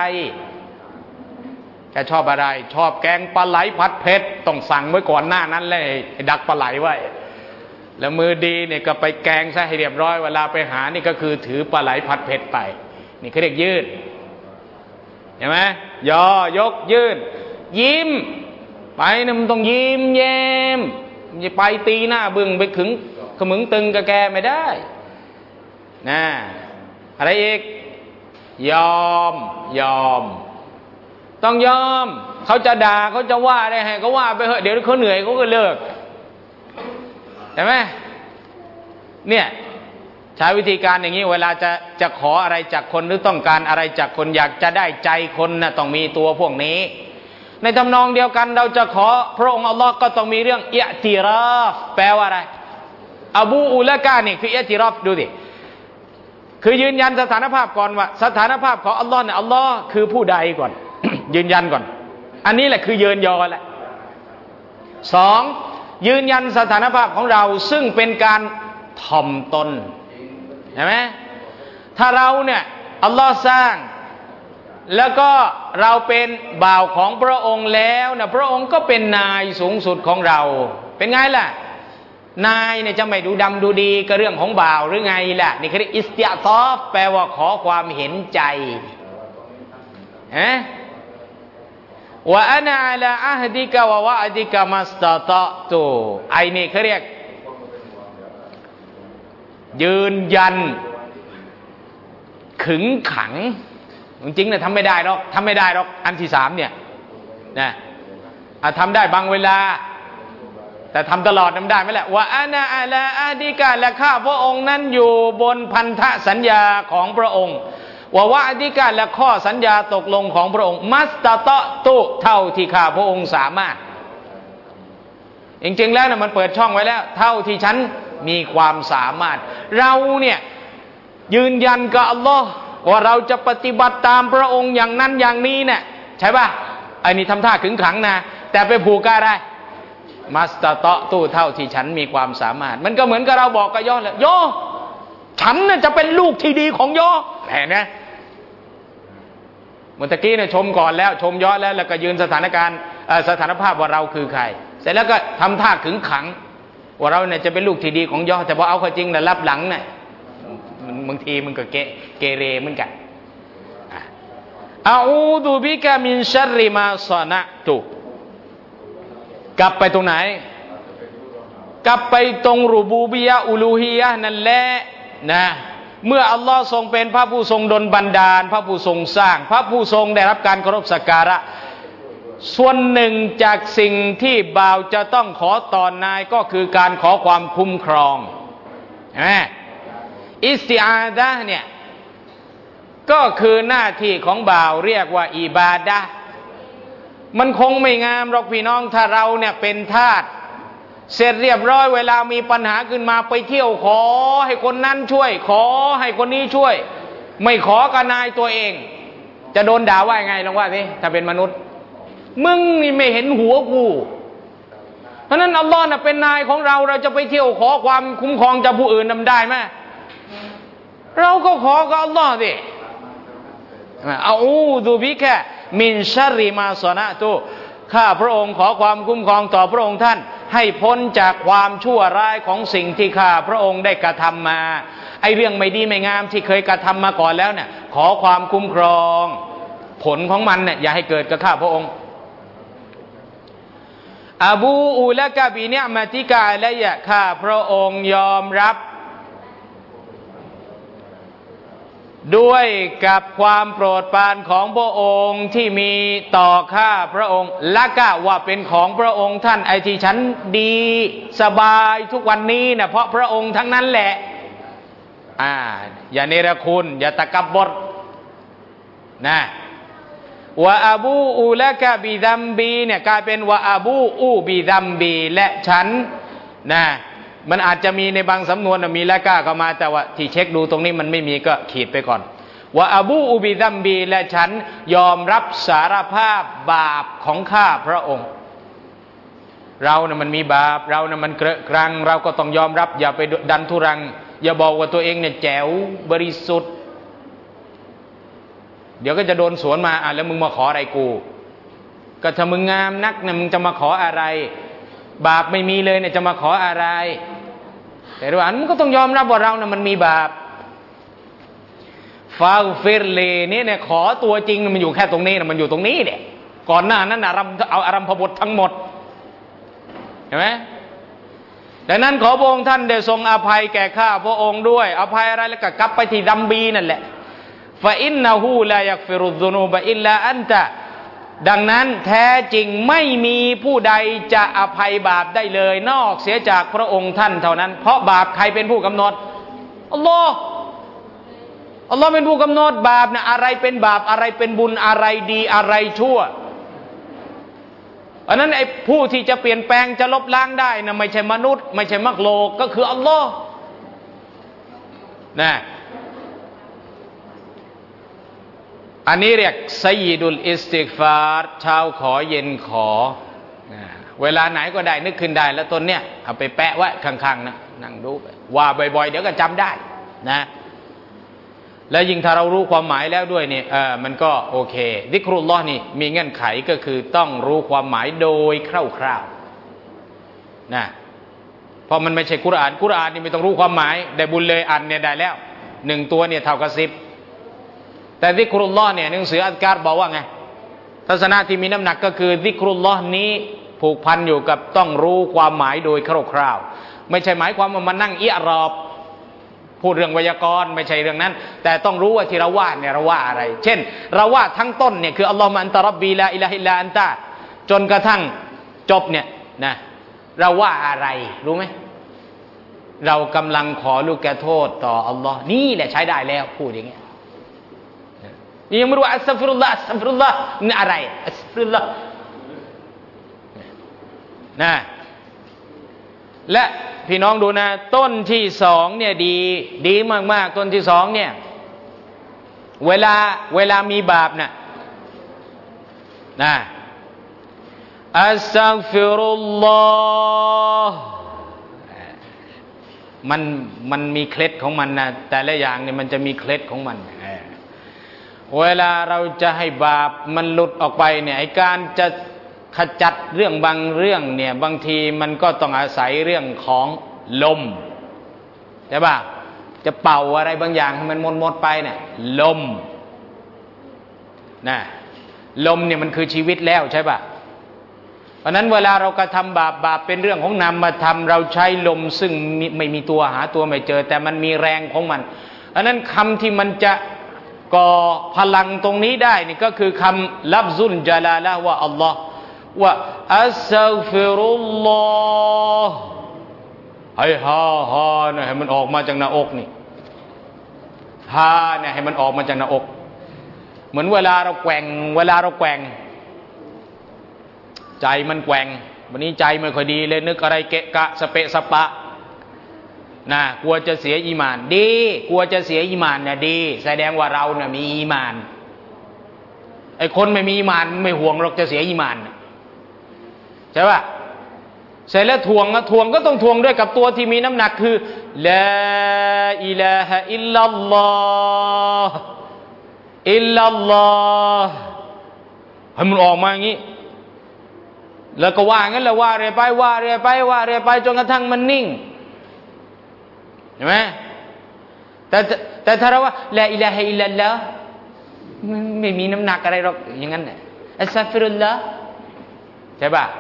ชอบแกงปลาไหลผัดเผ็ดต้องสั่งไว้ก่อนหน้านั้นเลยดักปลาไหลไว้แล้วมือดีเนี่ยก็ไปแกงซะให้เรียบร้อยเวลาไปหานี่ก็คือถือปลาไหลผัดเผ็ดไปนี่เขาเรียกยืนเห็นไหมยกยืนยิ้มไปเนี่ยมันต้องยิ้มแย้มอย่าไปตีหน้าบึ้งไปขึงขมึงตึงกับแกไม่ได้นะอะไรอีกยอมต้องยอมเขาจะด่าเขาจะว่าได้ให้เขาว่าไปเถอะเดี๋ยวเขาเหนื่อยเขาก็เลิกใช่ไหมเนี่ยใช้วิธีการอย่างนี้เวลาจะขออะไรจากคนหรือต้องการอะไรจากคนอยากจะได้ใจคนนะต้องมีตัวพวกนี้ในทำนองเดียวกันเราจะขอพระองค์อัลลอฮ์ก็ต้องมีเรื่องอิอ์ติราฟแปลว่าอะไรอบูอุละกานี่คืออิอ์ติราฟดูดิคือยืนยันสถานภาพก่อนว่าสถานภาพของอัลลอฮ์เนี่ยอัลลอฮ์คือผู้ใดก่อน ยืนยันก่อนอันนี้แหละคือเยินยอแหละสองยืนยันสถานภาพของเราซึ่งเป็นการถ่อมตนเห็นไหมถ้าเราเนี่ยอัลลอฮ์สร้างแล้วก็เราเป็นบ่าวของพระองค์แล้วนะพระองค์ก็เป็นนายสูงสุดของเราเป็นไงล่ะนายเนี่ยจะไม่ดูดำดูดีก็เรื่องของบ่าวหรือไงล่ะนี่คืออิสติอาตอฟแปลว่าขอความเห็นใจว่าอานาอัลาอะฮดิกะวะวะอดิกะมัสตะตะตุไอนี่เขาเรียกยืนยันขึงขังจริงๆเนี่ยทำไม่ได้หรอกอันที่สามเนี่ยนะทำได้บางเวลาแต่ทำตลอดไม่ได้ไหมล่ะว่าอานาอัลาอะฮดิกะและข้าพระองค์นั้นอยู่บนพันธสัญญาของพระองค์ว่าวะอธิการและข้อสัญญาตกลงของพระองค์มัสตะตะตุเท่าที่ข้าพระองค์สามารถจริงๆแล้วนะมันเปิดช่องไว้แล้วเท่าที่ฉันมีความสามารถเราเนี่ยยืนยันกับอัลลอฮ์ว่าเราจะปฏิบัติตามพระองค์อย่างนั้นอย่างนี้เนี่ยใช่ป่ะไอ้นี่ทำท่าขึงขังนะแต่ไปผูกกันได้มัสตะตะตุเท่าที่ฉันมีความสามารถมันก็เหมือนกับเราบอกกับย่อเลยย่อฉันน่ะจะเป็นลูกที่ดีของย่อเห็นไหมเมื่อกี้เนี่ยชมก่อนแล้วชมย้อนแล้วก็ยืนสถานภาพว่าเราคือใครเสร็จแล้วก็ทำท่าขึงขังว่าเราเนี่ยจะเป็นลูกที่ดีของย่อแต่พอเอาเข้าจริงนะรับหลังเนี่ยบางทีมันก็เกเรเหมือนกันอาอูดุบิกะมินชัรริมาซอนะตุกลับไปตรงไหนกลับไปตรงรูบูบิยะอูลูฮียะนั่นแหละนะเมื่ออัลลอฮ์ทรงเป็นพระผู้ทรงดลบันดาลพระผู้ทรงสร้างพระผู้ทรงได้รับการเคารพสักการะส่วนหนึ่งจากสิ่งที่บ่าวจะต้องขอต่อนายก็คือการขอความคุ้มครองอิสติอาดะห์เนี่ยก็คือหน้าที่ของบ่าวเรียกว่าอิบาดะห์มันคงไม่งามหรอกพี่น้องถ้าเราเนี่ยเป็นทาสเสร็จเรียบร้อยเวลามีปัญหาขึ้นมาไปเที่ยวขอให้คนนั้นช่วยขอให้คนนี้ช่วยไม่ขอกับนายตัวเองจะโดนด่าว่ายังไงลองว่าสิถ้าเป็นมนุษย์มึงนี่ไม่เห็นหัวกูเพราะนั้นอัลลอฮ์น่ะเป็นนายของเราเราจะไปเที่ยวขอความคุ้มครองจากผู้อื่นทำได้ไหมเราก็ขอกับอัลลอฮ์สิเอาดูบิกะมินชัรริมาซอนะตุข้าพระองค์ขอความคุ้มครองต่อพระองค์ท่านให้พ้นจากความชั่วร้ายของสิ่งที่ข้าพระองค์ได้กระทำมาไอ้เรื่องไม่ดีไม่งามที่เคยกระทำมาก่อนแล้วเนี่ยขอความคุ้มครองผลของมันเนี่ยอย่าให้เกิดกับข้าพระองค์อบูอูละกะบินิอ์มะติกะอะลัยยะข้าพระองค์ยอมรับด้วยกับความโปรดปรานของพระองค์ที่มีต่อข้าพระองค์ละกะว่าเป็นของพระองค์ท่านไอ้ที่ฉันดีสบายทุกวันนี้นะเพราะพระองค์ทั้งนั้นแหละอย่าเนรคุณอย่าตะกับบรนะวะอบูอูละกะบิดัมบีเนี่ยกลายเป็นวะอบูอูบิดัมบีและฉันนะมันอาจจะมีในบางสำนวนมีละกะก็มาแต่ว่าที่เช็คดูตรงนี้มันไม่มีก็ขีดไปก่อนวะอบูอูบิดัมบีและฉันยอมรับสารภาพบาปของข้าพระองค์เรานะมันมีบาปเรานะมันเกระกรังเราก็ต้องยอมรับอย่าไปดันทุรังอย่าบอกว่าตัวเองเนี่ยแจ๋วบริสุทธิ์เดี๋ยวก็จะโดนสวนมาแล้วมึงมาขออะไรกูก็ถ้ามึงงามนักเนี่ยมึงจะมาขออะไรบาปไม่มีเลยเนี่ยจะมาขออะไรแต่ว่ามึงก็ต้องยอมรับว่าเราเนี่ยมันมีบาปฟาฟิรเลเนี่ยขอตัวจริงมันอยู่แค่ตรงนี้นะมันอยู่ตรงนี้เนี่ยก่อนหน้านั้นเอาอารัมพบททั้งหมดเห็นไหมดังนั้นขอพระองค์ท่านได้ทรงอภัยแก่ข้าพระองค์ด้วยอภัยอะไรแล้วก็กลับไปที่ดัมบีนั่นแหละฟาอินนะฮูลายักฟิรุซุนูบะอิลลาอันตะดังนั้นแท้จริงไม่มีผู้ใดจะอภัยบาปได้เลยนอกเสียจากพระองค์ท่านเท่านั้นเพราะบาปใครเป็นผู้กำหนดอัลลอฮ์เป็นผู้กำหนดบาปนะอะไรเป็นบาปอะไรเป็นบุญอะไรดีอะไรชั่วอันนั้นไอ้ผู้ที่จะเปลี่ยนแปลงจะลบล้างได้นะไม่ใช่มนุษย์ไม่ใช่มักโลกก็คืออัลลอฮ์นะอันนี้เรียกซัยยิดุลอิสติฆฟารชาวขอเย็นขอเวลาไหนก็ได้นึกขึ้นได้แล้วต้นเนี้ยเอาไปแปะไว้ข้างๆนะนั่งดูว่าบ่อยๆเดี๋ยวก็จำได้นะแล้วยิ่งถ้าเรารู้ความหมายแล้วด้วยเนี่ยมันก็โอเคซิกรุลลอฮ์นี่มีเงื่อนไขก็คือต้องรู้ความหมายโดยคร่าวๆนะเพราะมันไม่ใช่กุรอานนี่ไม่ต้องรู้ความหมายได้บุญเลยอ่านเนี่ยได้แล้ว1ตัวเนี่ยเท่ากับ10แต่ซิกรุลลอฮ์เนี่ยหนังสืออัซการบอกว่าไงทัศนะที่มีน้ำหนักก็คือซิกรุลลอฮ์นี้ผูกพันอยู่กับต้องรู้ความหมายโดยคร่าวๆไม่ใช่หมายความว่ามันนั่งอิอรอบพูดเรื่องไวยากรณ์ไม่ใช่เรื่องนั้นแต่ต้องรู้ว่าที่เราว่าเนี่ยเราว่าอะไรเช่นเราว่าทั้งต้นเนี่ยคืออัลลอฮุมะอันตะร็อบบีลาอิลาฮะอิลลาอันตะจนกระทั่งจบเนี่ยนะเราว่าอะไรรู้ไหมเรากำลังขอลูกแก่โทษต่ออัลลอฮ์นี่แหละใช้ได้แล้วพูดอย่างเงี้ยยังไม่รู้อัสตัฆฟิรุลลอฮ์นี่อะไรอัสตัฆฟิรุลลอฮ์นะและพี่น้องดูนะต้นที่2เนี่ยดีมากๆต้นที่2เนี่ยเวลามีบาปนะอัสตัฆฟิรุลลอฮ์มันมีเคล็ดของมันนะแต่ละอย่างเนี่ยมันจะมีเคล็ดของมันเวลาเราจะให้บาปมันหลุดออกไปเนี่ยไอ้การจะขจัดเรื่องบางเรื่องเนี่ยบางทีมันก็ต้องอาศัยเรื่องของลมใช่ป่ะจะเป่าอะไรบางอย่างให้มันหมดไปเนี่ยลมเนี่ยมันคือชีวิตแล้วใช่ป่ะเพราะนั้นเวลาเรากระทำบาปเป็นเรื่องของนามธรรมเราใช้ลมซึ่งไม่มีตัวหาตัวไม่เจอแต่มันมีแรงของมันเพราะนั้นคำที่มันจะก่อพลังตรงนี้ได้นี่ก็คือคำลัฟซุลจาลาละว่าอัลลอฮ์ว่าอัสตัฆฟิรุลลอฮ์ให้ฮาเนี่ยให้มันออกมาจากหน้าอกนี่ฮาเนี่ยให้มันออกมาจากหน้าอกเหมือนเวลาเราแกว่งใจมันแกว่งวันนี้ใจไม่ค่อยดีเลยนึกอะไรเกะกะสเปะสปะนะกลัวจะเสียอีหม่านดีกลัวจะเสียอีหม่านนะดีแสดงว่าเราเนี่ยมีอีหม่านไอ้คนไม่มีอีหม่านไม่ห่วงหรอกจะเสียอีหม่านใช่ป่ะเสร็จแล้วทวงก็ต้องทวงด้วยกับตัวที่มีน้ำหนักคือลาอิลาฮะอิลลัลลอฮ์อิลลัลลอฮ์ให้มันออกมาอย่างนี้แล้วก็ว่างั้นแหละว่าเรื่อยไปจนกระทั่งมันนิ่งเห็นไหมแต่ถ้าเราว่าลาอิลาฮะอิลลัลลอฮ์ไม่มีน้ำหนักอะไรหรอกอย่างนั้นแหละอัสซะฟิรุลลอฮ์ใช่ป่ะ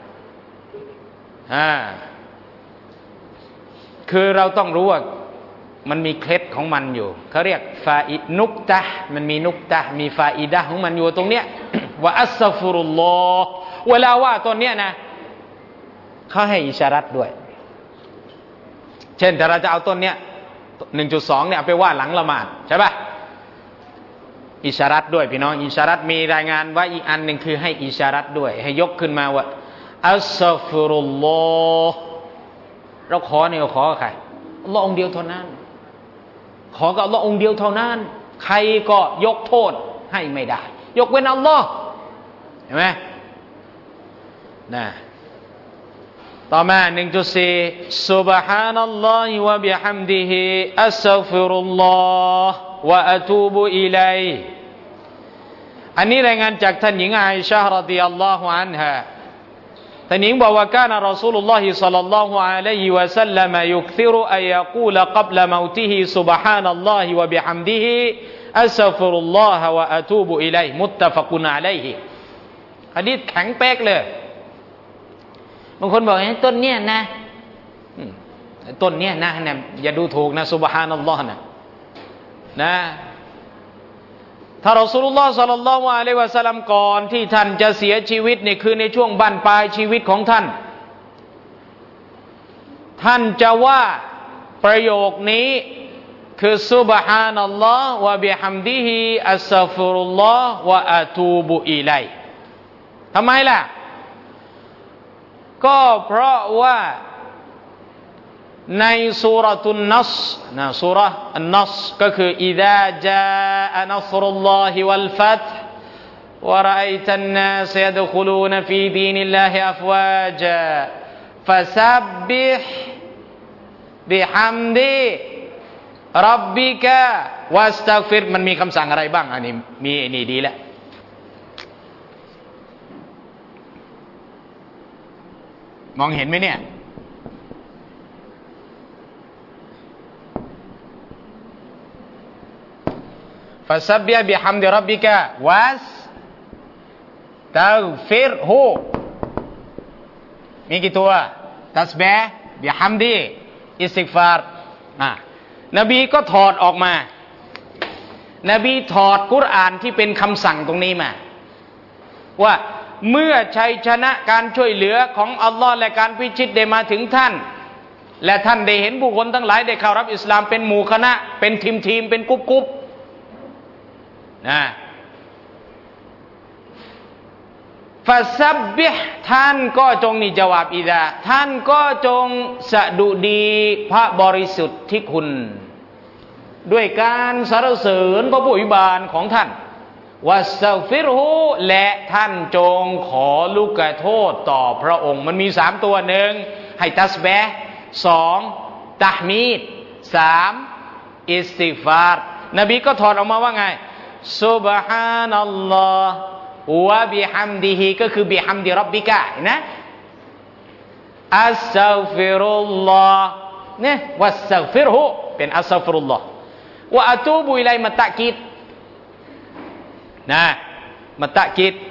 คือเราต้องรู้ว่ามันมีเคล็ดของมันอยู่เขาเรียกฟาอินุกตะมันมีนุกตะมีฟาอิดะของมันอยู่ตรงเนี้ยว่าอัสซะฟิรุลลอฮ์เวลาว่าตัวเนี้ยนะเขาให้อิชารัตด้วยเช่นถ้าเราจะเอาต้นเนี้ย 1.2 เนี่ยเอาไปว่าหลังละหมาดใช่ป่ะอิชารัตด้วยพี่น้องอิชารัตมีรายงานว่าอีกอันหนึ่งคือให้อิชารัตด้วยให้ยกขึ้นมาว่าอัสซัฟุรุลลอฮ์เราขอเนี่ยขอกับใครอัลลอฮ์องเดียวเท่านั้นขอกับอัลลอฮ์องเดียวเท่านั้นใครก็ยกโทษให้ไม่ได้ยกเว้นอัลลอฮ์เห็นไหมนะต่อมา 1.4 Subhanallah wa bihamdihi astaghfirullah wa atubu ilayh อันนี้รายงานจากท่านหญิงอาอิชะฮ์รอฎิยัลลอฮุอันฮาท่านหญิงบอกว่ากานะรอซูลุลลอฮิศ็อลลัลลอฮุอะลัยฮิวะซัลลัมยุกซิรุอัยยะกูลกับละเมาติฮิซุบฮานัลลอฮิวะบิฮัมดิฮิอัสตัฆฟิรุลลอฮะวะอะตูบุอิลัยฮิมุตตะฟักุนอะลัยฮิหะดีษแข็งเป๊กเลยบางคนบอกต้นเนี้ยนะต้นเนี้ยนะอย่าดูถูกนะซุบฮานัลลอฮ์นะถ้ารอซูลุลลอฮ์ศ็อลลัลลอฮุอะลัยฮิวะซัลลัมก่อนที่ท่านจะเสียชีวิตนี่คือในช่วงบั้นปลายชีวิตของท่านจะว่าประโยคนี้คือซุบฮานัลลอฮ์วะบิฮัมดิฮิอัสตัฆฟิรุลลอฮ์วะอะตูบุอิลัยทำไมล่ะก็เพราะว่าในซูเราะตุนนัสนะซูเราะห์อันนัสก็คืออิซาจาอะนัศรุลลอฮิวัลฟัตฮ์วะรอะอัยตันนาสยัดคุลูนฟีดีนิลลาฮิอัฟวาจาฟะซับบิฮบิฮัมดิร็อบบิกะวัสตัฆฟิรมันมีคำสั่งอะไรบ้างอันนี้มีนี่ดีแล้วมองเห็นไหมเนี่ยฟาซับบิฮบิฮัมดิร็อบบิกะวัสตัฆฟิรฮูมีกี่ตัวตัสบีฮ์บิฮัมดิอิสติฆฟารนบีก็ถอดออกมานบีถอดกุรอานที่เป็นคำสั่งตรงนี้มาว่าเมื่อชัยชนะการช่วยเหลือของอัลลอฮ์และการพิชิตได้มาถึงท่านและท่านได้เห็นผู้คนทั้งหลายได้เข้ารับอิสลามเป็นหมู่คณะเป็นทีมเป็นกรุ๊ปนะฟาซับบิฮท่านก็จงนี่จาวาบอิดาท่านก็จงสดุดีพระบริสุทธิ์ที่คุณด้วยการสรรเสริญพระผู้อภิบาลของท่านวัสตัฆฟิรฮูและท่านจงขอลูกโทษต่อพระองค์มันมี3ตัวหนึ่งให้ตัสบีฮ์2ตะฮมีด3อิสติฆฟารนบีก็ถอดออกมาว่าไงซุบฮานัลลอฮ์วะบิฮัมดิฮิก็คือบิฮัมดิร็อบบิกะนะอัสตัฆฟิรุลลอฮ์เนี่ยวัสตัฆฟิรฮูเป็นอัสตัฆฟิรุลลอฮ์วะอะตูบุอิลัยมะตะกีดนะมาตะกิด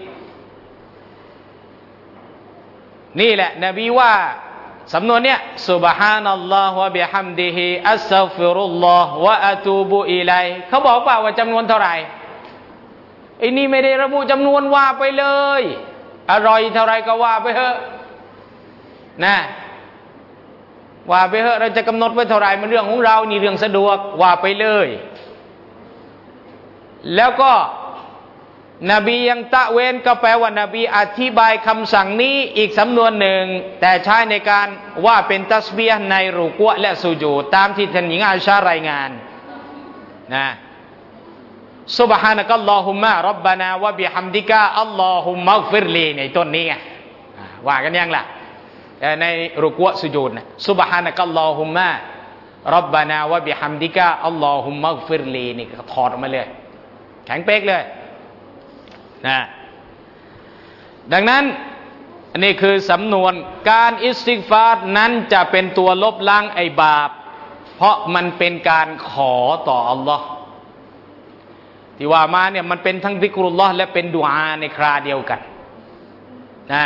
นี่แหละนบีว่าสำนวนเนี้ยซุบฮานัลลอฮ์วะบิฮัมดิฮิอัสตัฆฟิรุลลอฮ์วะอะตูบุอิลัยเขาบอกว่าจำนวนเท่าไหร่ไอ้นี่ไม่ได้ระบุจำนวนว่าไปเลยอร่อยเท่าไรก็ว่าไปเถอะนะว่าไปเถอะเราจะกำหนดไว้เท่าไรมันเรื่องของเรานี่เรื่องสะดวกว่าไปเลยแล้วก็นบียังตะเวนก็แปลว่านบีอธิบายคำสั่งนี้อีกสำนวนหนึ่งแต่ใช้ในการว่าเป็นตัสบีฮ์ในรุกูอ์และสุญูดตามที่ท่านหญิงอาอิชะห์รายงานนะซุบฮานะกัลลอฮุมมะร็อบบานา วะบิฮัมดิกะ อัลลอฮุมมัฆฟิรลีในต้นนี้ไงว่ากันยังล่ะในรุกูอ์สุญูดนะซุบฮานะกัลลอฮุมมะร็อบบานา วะบิฮัมดิกะ อัลลอฮุมมัฆฟิรลีนี่ก็ถอดออกมาเลยแข็งเป๊กเลยนะดังนั้นนี่คือสำนวนการอิสติฆฟารนั้นจะเป็นตัวลบล้างไอ้บาปเพราะมันเป็นการขอต่ออัลลอฮ์ที่ว่ามาเนี่ยมันเป็นทั้งซิกรุลลอฮ์และเป็นดุอาในคราเดียวกันนะ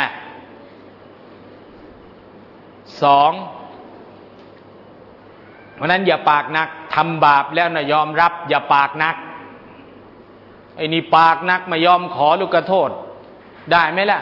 สองเพราะนั้นอย่าปากนักทำบาปแล้วนะยอมรับอย่าปากนักไอ้นี่ปากนักไม่ยอมขอลูกโทษได้ไหมล่ะ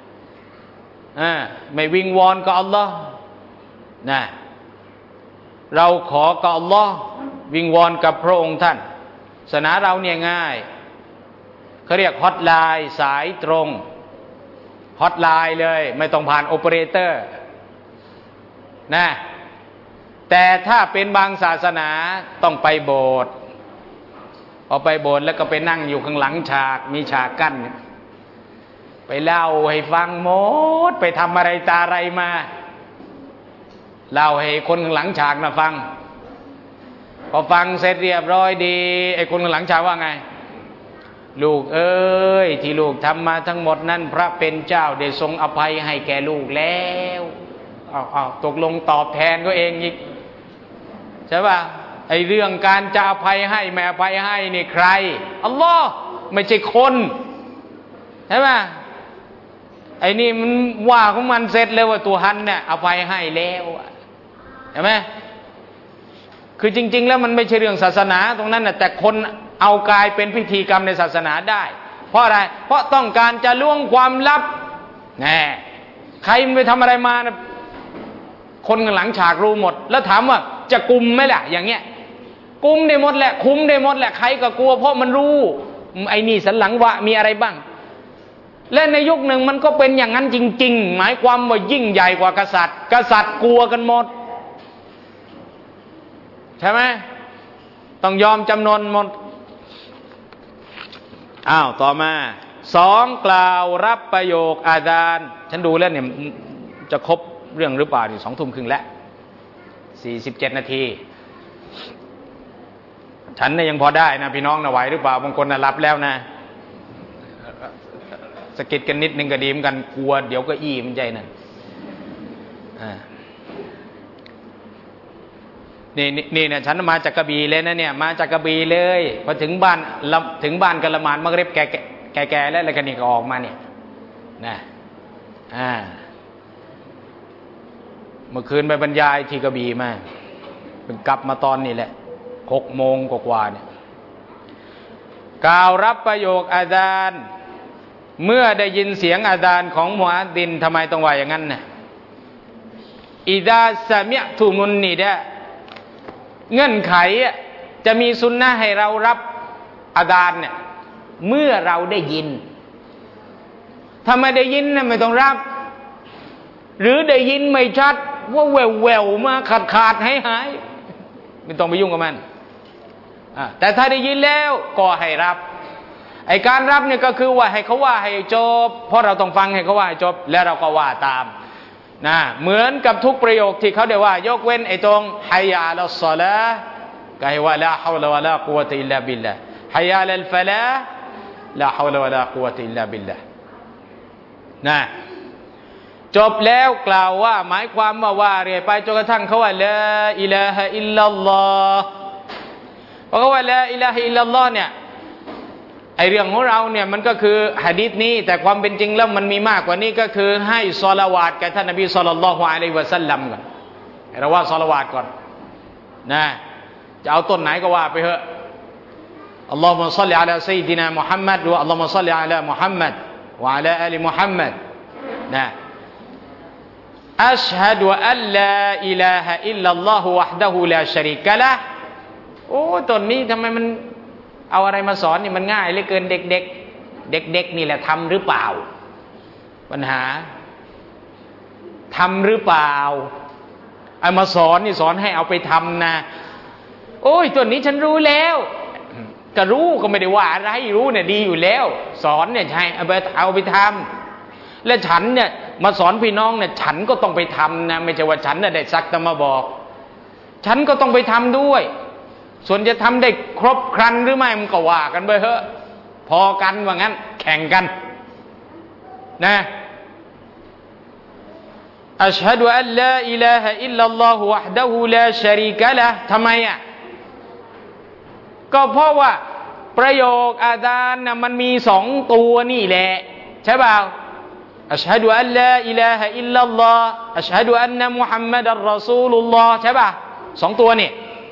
ไม่วิงวอนกับอัลลอฮ์นะเราขอกับอัลลอฮ์วิงวอนกับพระองค์ท่านศาสนาเราเนี่ยง่ายเขาเรียกฮอตไลน์สายตรงฮอตไลน์เลยไม่ต้องผ่านโอเปอเรเตอร์นะแต่ถ้าเป็นบางศาสนาต้องไปโบสถ์พอไปโบสถ์แล้วก็ไปนั่งอยู่ข้างหลังฉากมีฉากกั้นไปเล่าให้ฟังหมดไปทำอะไรตาอะไรมาเล่าให้คนข้างหลังฉากน่ะฟังพอฟังเสร็จเรียบร้อยดีไอ้คนข้างหลังฉากว่าไงลูกเอ้ยที่ลูกทำมาทั้งหมดนั้นพระเป็นเจ้าได้ทรงอภัยให้แก่ลูกแล้วเอาตกลงตอบแทนก็เองอีกใช่ป่ะไอ้เรื่องการจะอภัยให้แม่อภัยให้นี่ใครอัลลอฮ์ไม่ใช่คนใช่ป่ะไอ้นี่มันว่าของมันเสร็จเลยว่าตัวฮันเนี่ยอภัยให้แล้วเห็นไหมคือจริงๆแล้วมันไม่ใช่เรื่องศาสนาตรงนั้นนะแต่คนเอากลายเป็นพิธีกรรมในศาสนาได้เพราะอะไรเพราะต้องการจะล่วงความลับแน่ใครไปทำอะไรมานะคนข้างหลังฉากรู้หมดแล้วถามว่าจะกุมไหมล่ะอย่างเงี้ยกุมได้หมดแหละคุมได้หมดแหละใครก็กลัวเพราะมันรู้ไอ้นี่สันหลังวะมีอะไรบ้างและในยุคหนึ่งมันก็เป็นอย่างนั้นจริงๆหมายความว่ายิ่งใหญ่กว่ากษัตริย์กษัตริย์กลัวกันหมดใช่ไหมต้องยอมจำนนหมดต่อมาสองกล่าวรับประโยคอาซานฉันดูแล้วเนี่ยจะครบเรื่องหรือเปล่า2 ทุ่มครึ่งแล้ว47 นาทีฉันเนี่ยยังพอได้นะพี่น้องนะไหวหรือเปล่าบางคนนะรับแล้วนะสะกิดกันนิดนึงก็ดีเหมือนกันกลัวเดี๋ยวก็อี้มันใจนั่นนี่เนี่ยฉันมาจากกระบี่เลยนะเนี่ยมาจากกระบี่เลยพอถึงบ้านกะละหมาดมักริบแก่ๆแล้วก็นี่ก็ออกมาเนี่ยนะเมื่อคืนไปบรรยายที่กระบี่มาเป็นกลับมาตอนนี้แหละ6 โมงกว่าเนี่ยกล่าวรับประโยคอาซานเมื่อได้ยินเสียงอาซานของมุอัซซินทำไมต้องว่าอย่างนั้นน่ะอิซาซะมิอ์ตุมุนนิดะเงื่อนไขจะมีสุนนะให้เรารับอาซานเนี่ยเมื่อเราได้ยินถ้าไม่ได้ยินน่ะไม่ต้องรับหรือได้ยินไม่ชัดว่าแววๆมาขาดหายไม่ต้องไปยุ่งกับมันแต่ถ้าได้ยินแล้วก็ให้รับไอ้การรับเนี่ยก็คือว่าให้เขาว่าให้จบเพราะเราต้องฟังให้เขาว่าให้จบแล้วเราก็ว่าตามนะเหมือนกับทุกประโยคที่เขาได้ว่ายกเว้นไอ้ตรงฮัยยะอัลศอลาห์ก็ให้ว่าลาฮาวละวะลากุวะตะอิลลาบิลลาห์ฮัยยะอัลฟะลาห์ลาฮาวละวะลากุวะตะอิลลาบิลลาห์นะจบแล้วกล่าวว่าหมายความว่าเรื่อยไปจนกระทั่งเขาว่าลาอิลาฮะอิลลัลลอฮ์เพราะว่าลาอิลาฮะอิลลัลลอฮ์เนี่ยไอเรื่องของเราเนี่ยมันก็คือหะดีษนี้แต่ความเป็นจริงแล้วมันมีมากกว่านี้ก็คือให้ศอลาวาตแก่ท่านนบีศ็อลลัลลอฮุอะลัยฮิวะซัลลัมก่อนเราว่าศอลาวาตก่อนนะจะเอาต้นไหนก็ว่าไปเถอะอัลลอฮุมะศ็อลลิอะลาซัยยิดินามุฮัมมัดหรืออัลลอฮุมะศ็อลลิอะลามุฮัมมัดวะอะลาอาลีมุฮัมมัดนะอัชฮะดุอัลลาอิลาฮะอิลลัลลอฮุวะฮ์ดะฮูลาชะรีกะละห์โอ้ต้นนี้ทำไมมันเอาอะไรมาสอนนี่มันง่ายเหลือเกินเด็กเด็กๆนี่แหละทำหรือเปล่าปัญหาทำหรือเปล่าไอ้มาสอนนี่สอนให้เอาไปทำนะโอ้ยตัวนี้ฉันรู้แล้วก็รู้ก็ไม่ได้ว่าอะไรรู้เนี่ยดีอยู่แล้วสอนเนี่ยใช่เอาไปทำและฉันเนี่ยมาสอนพี่น้องเนี่ยฉันก็ต้องไปทำนะไม่ใช่ว่าฉันน่ะได้ซักแต่มาบอกฉันก็ต้องไปทำด้วยส่วนจะทำได้ครบครันหรือไม่มันก็ว่ากันไปเถอะพอกันว่างั้นแข่งกันนะอัชฮะดุอัลลาอิลาฮะอิลลัลลอฮุวะฮ์ดะฮูลาชะรีกะละห์ทำไมอ่ะก็เพราะว่าประโยคอาซานน่ะมันมีสองตัวนี่แหละใช่เปล่าอัชฮะดุอัลลาอิลาฮะอิลลัลลอฮ์อัชฮะดุอันนะมุฮัมมัดัรรอซูลุลลอฮ์ใช่ป่ะสองตัวนี่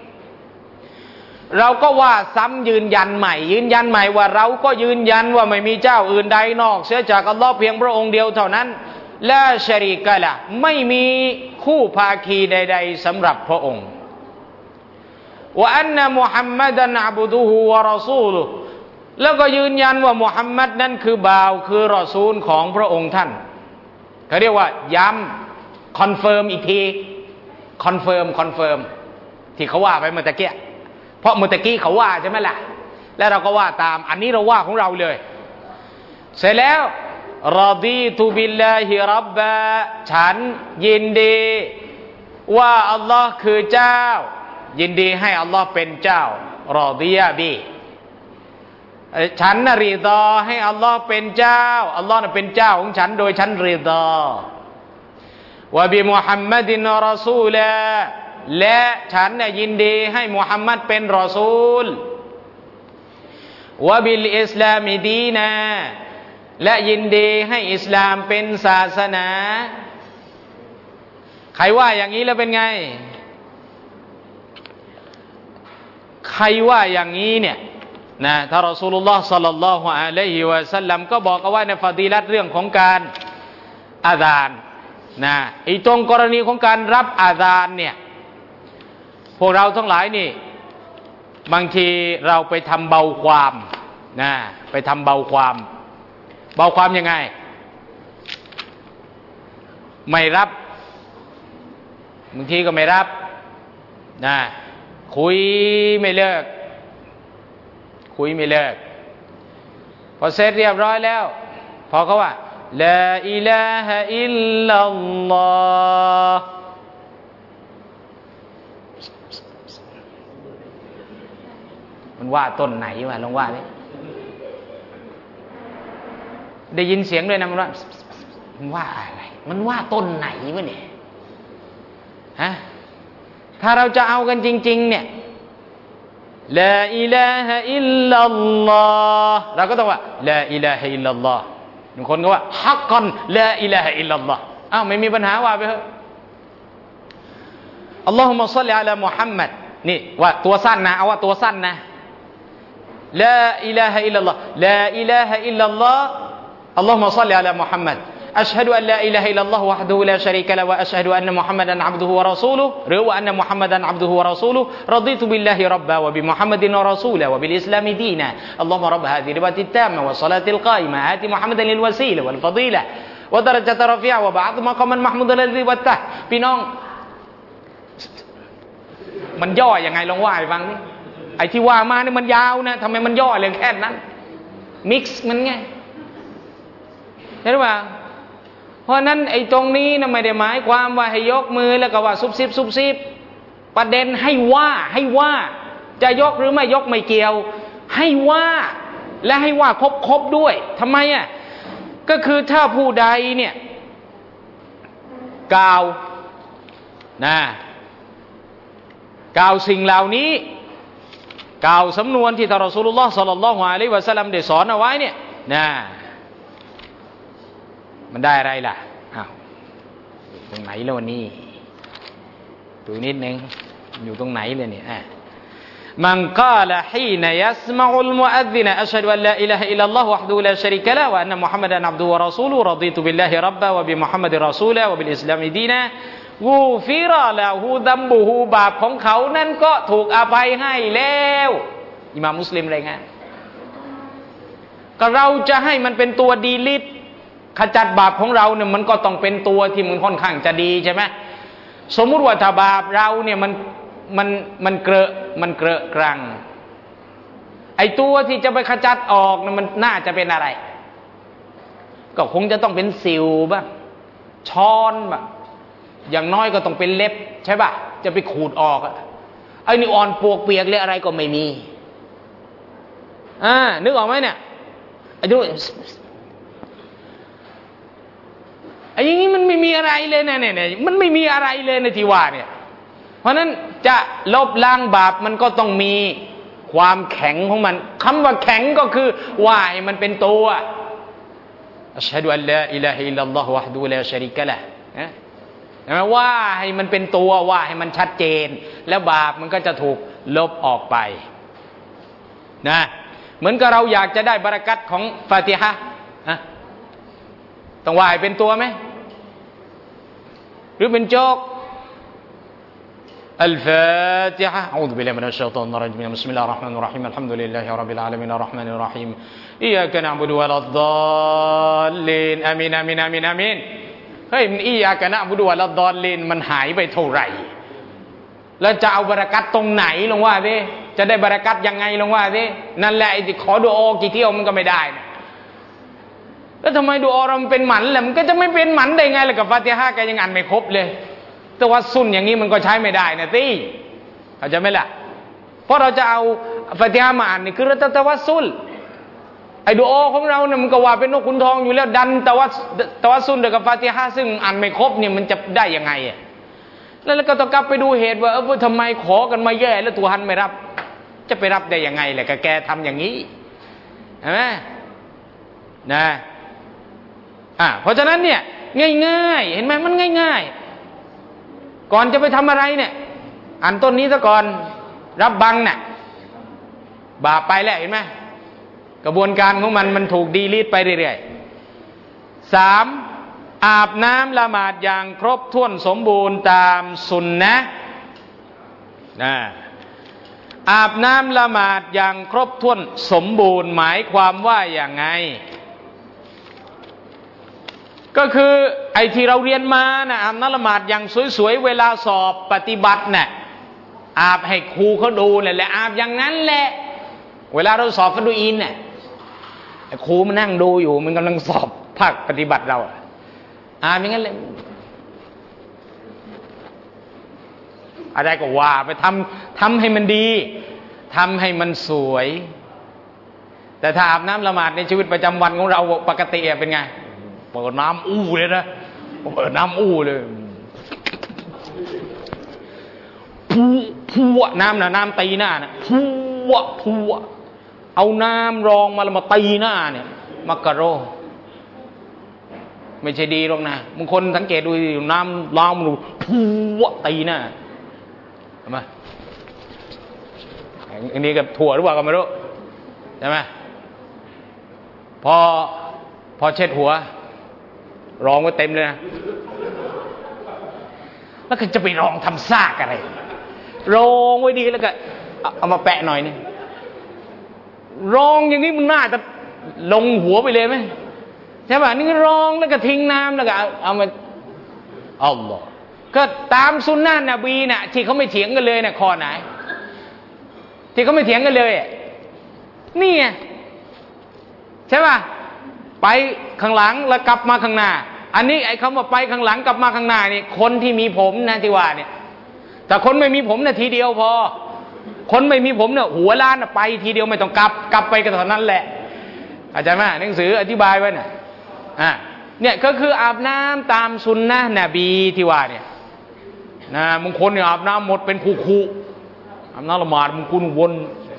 เราก็ว่าซ้ำยืนยันใหม่ว่าเราก็ยืนยันว่าไม่มีเจ้าอื่นใดนอกเสียจากอัลลอฮ์เพียงพระองค์เดียวเท่านั้นลาชะรีกะละห์ไม่มีคู่ภาคีใดๆสำหรับพระองค์ว่าอันนะมุฮัมมัดันอับดุฮุวะรอซูลุแล้วก็ยืนยันว่ามุฮัมมัดนั้นคือบ่าวคือรอซูลของพระองค์ท่านเขาเรียกว่าย้ำคอนเฟิร์มอีกทีคอนเฟิร์มที่เขาว่าไปเมื่อตะกี้เพราะเมื่อตะกี้เขาว่าใช่ไหมล่ะแล้วเราก็ว่าตามอันนี้เราว่าของเราเลยเสร็จแล้วรอดีตุบิลลาฮิรับบะฉันยินดีว่าอัลลอฮ์คือเจ้ายินดีให้อัลลอฮ์เป็นเจ้ารอดียะบีฉันน่ะรีดอให้อัลลอฮ์เป็นเจ้าอัลลอฮ์น่ะเป็นเจ้าของฉันโดยฉันรีดอวะบิมุฮัมมัดินรอซูลและฉันน่ะยินดีให้มุฮัมมัดเป็นรอซูลวะบิลอิสลามิดีนะและยินดีให้อิสลามเป็นศาสนาใครว่าอย่างนี้แล้วเป็นไงใครว่าอย่างนี้เนี่ยนะถ้ารอซูลุลลอฮ์ศ็อลลัลลอฮุอะลัยฮิวะซัลลัมก็บอกเอาไว้ในฟาดีลัตเรื่องของการอาซานนะอีตรงกรณีของการรับอาซานเนี่ยพวกเราทั้งหลายนี่บางทีเราไปทำเบาความนะไปทำเบาความยังไงไม่รับบางทีก็ไม่รับนะคุยไม่เลิกพอเสร็จเรียบร้อยแล้วพอเขาว่าลาอิลาฮะอิลลัลลอฮ์มันว่าต้นไหนวะลองว่าดิได้ยินเสียงด้วยนะมันว่าอะไรมันว่าต้นไหนวะเนี่ยฮะถ้าเราจะเอากันจริงๆเนี่ยลาอิลาฮะอิลลัลลอฮ์เราก็ต้องว่าลาอิลาฮะอิลลัลลอฮ์บางคนก็ว่าฮักกันลาอิลาฮะอิลลัลลอฮ์อ้าวไม่มีปัญหาว่าไปเถอะอัลลอฮุมะศ็อลลิอะลามุฮัมมัดนี่ว่าตัวสั้นนะเอาว่าตัวสั้นนะลาอิลาฮะอิลลัลลอฮ์ลาอิลาฮะอิลลัลลอฮ์อัลลอฮุมะศ็อลลิอะลามุฮัมมัดอัชฮะดุอัลลาอิลาฮะอิลลัลลอฮ์วะฮดุลาชะรีกะละฮ์วะอัชฮะดุอันนะมุฮัมมัดันอับดุฮุวะรอซูลุฮ์หรือว่าอันนะมุฮัมมัดันอับดุฮุวะรอซูลุฮ์รอฎีตุบิลลาฮิร็อบบะวะบิมุฮัมมัดินรอซูละวะบิลอิสลามดีนะอัลลอฮุมะร็อบฮาซิฮิริบะติตตามะวะศอลาติลกอยมะอาติมุฮัมมัดันลิลวะซีละวัลฟะฎีละวะดะเราะญะตะรอฟิอะวะบะอัฎมะกามันมะห์มูดัลลิวัตตะพี่น้องมันย่อยังไงลองว่าให้ฟังดิไอ้ที่ว่ามานี่มันยาวนะทำไมมันย่อเลยแค่นั้นมิกซ์มันไงเห็นป่ะเพราะนั้นไอ้ตรงนี้นะไม่ได้หมายความว่าให้ยกมือแล้วก็ว่าซุบซิบประเด็นให้ว่าจะยกหรือไม่ยกไม่เกี่ยวให้ว่าและให้ว่าครบด้วยทำไมอ่ะก็คือถ้าผู้ใดเนี่ยกล่าวสิ่งเหล่านี้กล่าวสำนวนที่ท่านรอซูลุลลอฮ์ศ็อลลัลลอฮุอะลัยฮิวะซัลลัมได้สอนเอาไว้เนี่ยมันได้อะไรล่ะอ้าวตรงไหนแล้ววันนี้ดูนิดนึงอยู่ตรงไหนเลยเนี่ยมันกล่าวฮีนยัสมะอุลมุอัซซินอัชฮะดุอัลลาอิลาฮะอิลลัลลอฮ์วะฮดุลาชะรีกะละฮ์วะอันนะมุฮัมมัดันอับดุฮุวะรอซูลุฮ์รอฎีตุบิลลาฮิร็อบบะวะบิมุฮัมมัดิรรอซูละวะบิลอิสลามดีนะกูฟิรอละฮูดัมบุฮูบาปของเขานั้นก็ถูกอภัยให้แล้วอิหม่ามมุสลิมรายงานก็เราจะให้มันเป็นตัวดีลิทขจัดบาปของเราเนี่ยมันก็ต้องเป็นตัวที่มันค่อนข้างจะดีใช่ไหมสมมุติว่าถ้าบาปเราเนี่ยมันเกลอะกรังไอตัวที่จะไปขจัดออกเนี่ยมันน่าจะเป็นอะไรก็คงจะต้องเป็นสิวบ้างช้อนบ้างอย่างน้อยก็ต้องเป็นเล็บใช่ป่ะจะไปขูดออกไอ้นี่อ่อนปวกเปียกเลยอะไรก็ไม่มีนึกออกไหมเนี่ยไอ้ดูไอ้อย่างนี้มันไม่มีอะไรเลยเนี่ยมันไม่มีอะไรเลยในที่ว่าเนี่ยเพราะนั้นจะลบล้างบาปมันก็ต้องมีความแข็งของมันคำว่าแข็งก็คือว่าให้มันเป็นตัวอัชฮะดุอัลลาอิลาฮะอิลลัลลอฮุวะฮ์ดูลาชะรีกะละห์ว่าให้มันเป็นตัวว่าให้มันชัดเจนแล้วบาปมันก็จะถูกลบออกไปนะเหมือนกับเราอยากจะได้บารอกัตของฟาติฮะห์ต้องว่าให้เป็นตัวไหมหรือเป็นโจ๊กالفاتحة أعوذ بالله من الشيطان الرجيم بسم الله الرحمن الرحيم الحمد لله رب العالمين الرحمن الرحيم إياك نعبد ولا الضالين آمين آمين آمين آمين เฮ้ยมันอียากะนะบุดุวะละดอลลินมันหายไปเท่าไหร่แล้วจะเอาบารอกัตตรงไหนลงว่าสิจะได้บารอกัตยังไงลงว่าสินั่นแหละไอ้ที่ขอดุอากี่เที่ยวมันก็ไม่ได้แล้วทำไมดุอาเรามันเป็นหมันแหละมันก็จะไม่เป็นหมันได้ไงล่ะกับฟาติฮะห์แกยังอ่านไม่ครบเลยตะวัสซุลอย่างนี้มันก็ใช้ไม่ได้นะสิเข้าใจไหมล่ะเพราะเราจะเอาฟาติฮะห์มาอ่านนี่คือเราตะวัสซุลไอ้ดุอาของเราเนี่ยมันก็ว่าเป็นนกขุนทองอยู่แล้วดันตะวัสซุลด้วยกับฟาติฮะห์ซึ่งอ่านไม่ครบเนี่ยมันจะได้ยังไงแล้วก็ต้องกลับไปดูเหตุว่าทำไมขอกันมาแย่แล้วตัวฮันไม่รับจะไปรับได้ยังไงแหละก็แกทำอย่างนี้เห็นไหมนะเพราะฉะนั้นเนี่ยง่ายๆเห็นไหมมันง่ายๆก่อนจะไปทำอะไรเนี่ยอ่านต้นนี้ซะก่อนรับบังเนี่ยบาปไปแล้วเห็นไหมกระบวนการของมันถูกดีลีทไปเรื่อยๆ3อาบน้ำละหมาดอย่างครบถ้วนสมบูรณ์ตามสุนนะอาบน้ำละหมาดอย่างครบถ้วนสมบูรณ์หมายความว่าอย่างไงก็คือไอ้ที่เราเรียนมานะอาบน้ำละหมาดอย่างสวยๆเวลาสอบปฏิบัติน่ะอาบให้ครูเขาดูแหละอาบอย่างนั้นแหละเวลาเราสอบฟัดดูอินน่ะครูมันนั่งดูอยู่มันกำลังสอบภาคปฏิบัติเราอาบอย่างนั้นเลยอะไรก็ว่าไปทำให้มันดีทำให้มันสวยแต่ถ้าอาบน้ำละหมาดในชีวิตประจำวันของเราปกติเป็นไงเปิดน้ำอู้เลยนะเปิดน้ำอู้เลยพัวน้ำนะน้ำตีหน้านะพัวเอาน้ำรองมาแล้วมาตีหน้าเนี่ยมักกะโรไม่ใช่ดีหรอกนะบางคนสังเกตดูน้ำล้างมันดูพัวตีหน้าเห็นไหมอันนี้กับถั่วหรือเปล่าก็ไม่รู้ใช่ไหมพอเช็ดหัวรองไว้เต็มเลยนะแล้วก็จะไปรองทำซากอะไรรองไว้ดีแล้วก็เอามาแปะหน่อยนี่รองอย่างนี้มันน่าจะลงหัวไปเลยไหมใช่ป่ะนี่รองแล้วก็ทิ้งน้ำแล้วก็เอามาอัลลอฮ์ก็ตามสุนนะนบีน่ะที่เขาไม่เถียงกันเลยน่ะข้อไหนที่เขาไม่เถียงกันเลยนี่ไงใช่ป่ะไปข้างหลังแล้วกลับมาข้างหน้าอันนี้ไอ้คำว่าไปข้างหลังกลับมาข้างหน้านี่คนที่มีผมนะที่ว่าเนี่ยแต่คนไม่มีผมนะทีเดียวพอคนไม่มีผมเนี่ยหัวล้านไปทีเดียวไม่ต้องกลับไปกันเท่านั้นแหละอาจารย์ไหมหนังสืออธิบายไว้น่ะเนี่ยก็คืออาบน้ำตามสุนนะนบีที่ว่าเนี่ยนะบางคนเนี่ยอาบน้ำหมดเป็นคูอาบน้ำละหมาดบางคนวน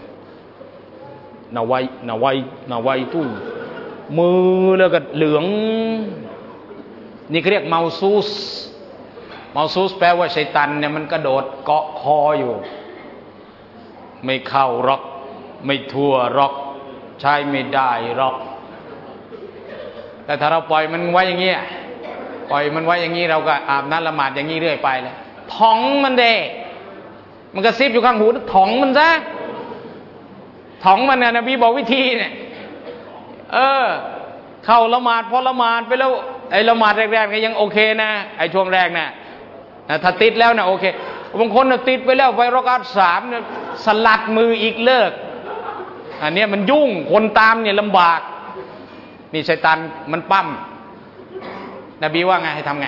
นาไวตู้มือแล้วก็เหลืองนี่เขาเรียกเมาซูสแปลว่าชัยตันเนี่ยมันกระโดดเกาะคออยู่ไม่เข้าร็อกไม่ทั่วร็อกใช้ไม่ได้ร็อกแต่ถ้าเราปล่อยมันไว้อย่างเงี้ยปล่อยมันไว้อย่างงี้เราก็อาบน้ำละหมาดอย่างงี้เรื่อยไปเลยท้องมันเด้มันกระซิบอยู่ข้างหูท้องมันซะท้องมันนะนบีบอกวิธีเนี่ยเข้าละหมาดพอละหมาดไปแล้วไอ้ละหมาดแรกๆก็ยังโอเคนะไอ้ช่วงแรกนะถ้าติดแล้วนะโอเคบางคนติดไปแล้วไปรอกอัต3เนี่ยสลัดมืออีกเลิกอันนี้มันยุ่งคนตามเนี่ยลำบากนี่ชัยฏอนมันปั้มนบีว่าไงให้ทำไง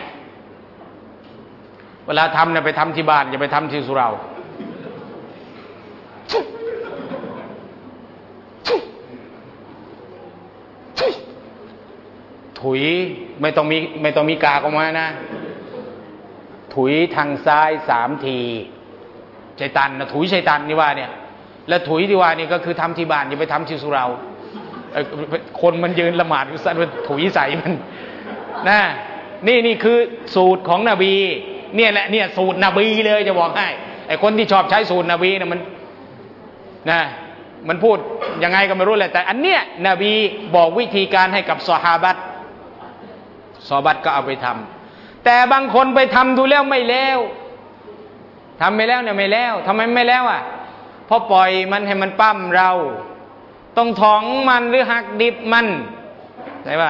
เวลาทำเนี่ยไปทำที่บ้านอย่าไปทำที่สุเหร่าถุยไม่ต้องมีกากออกมานะถุยทางซ้าย3 ทีชัยฏอนนะถุยชัยฏอนนี่ว่าเนี่ยแล้วถุยที่ว่านี่ก็คือทำที่บ้านอย่าไปทำที่สุเหร่าคนมันยืนละหมาดอยู่สั่นถุยใส่มันนะนี่คือสูตรของนบีเนี่ยแหละเนี่ยสูตรนบีเลยจะบอกให้ไอ้คนที่ชอบใช้สูตรนบีเนี่ยมันพูดยังไงก็ไม่รู้แหละแต่อันเนี้ยนบีบอกวิธีการให้กับซอฮาบะห์ก็เอาไปทำแต่บางคนไปทำดูแล้วไม่แล้วทำไม่แล้วเนี่ยไม่แล้วทำไมไม่แล้วอ่ะเพราะปล่อยมันให้มันปั้มเราต้องท้องมันหรือหักดิบมันใช่ป่ะ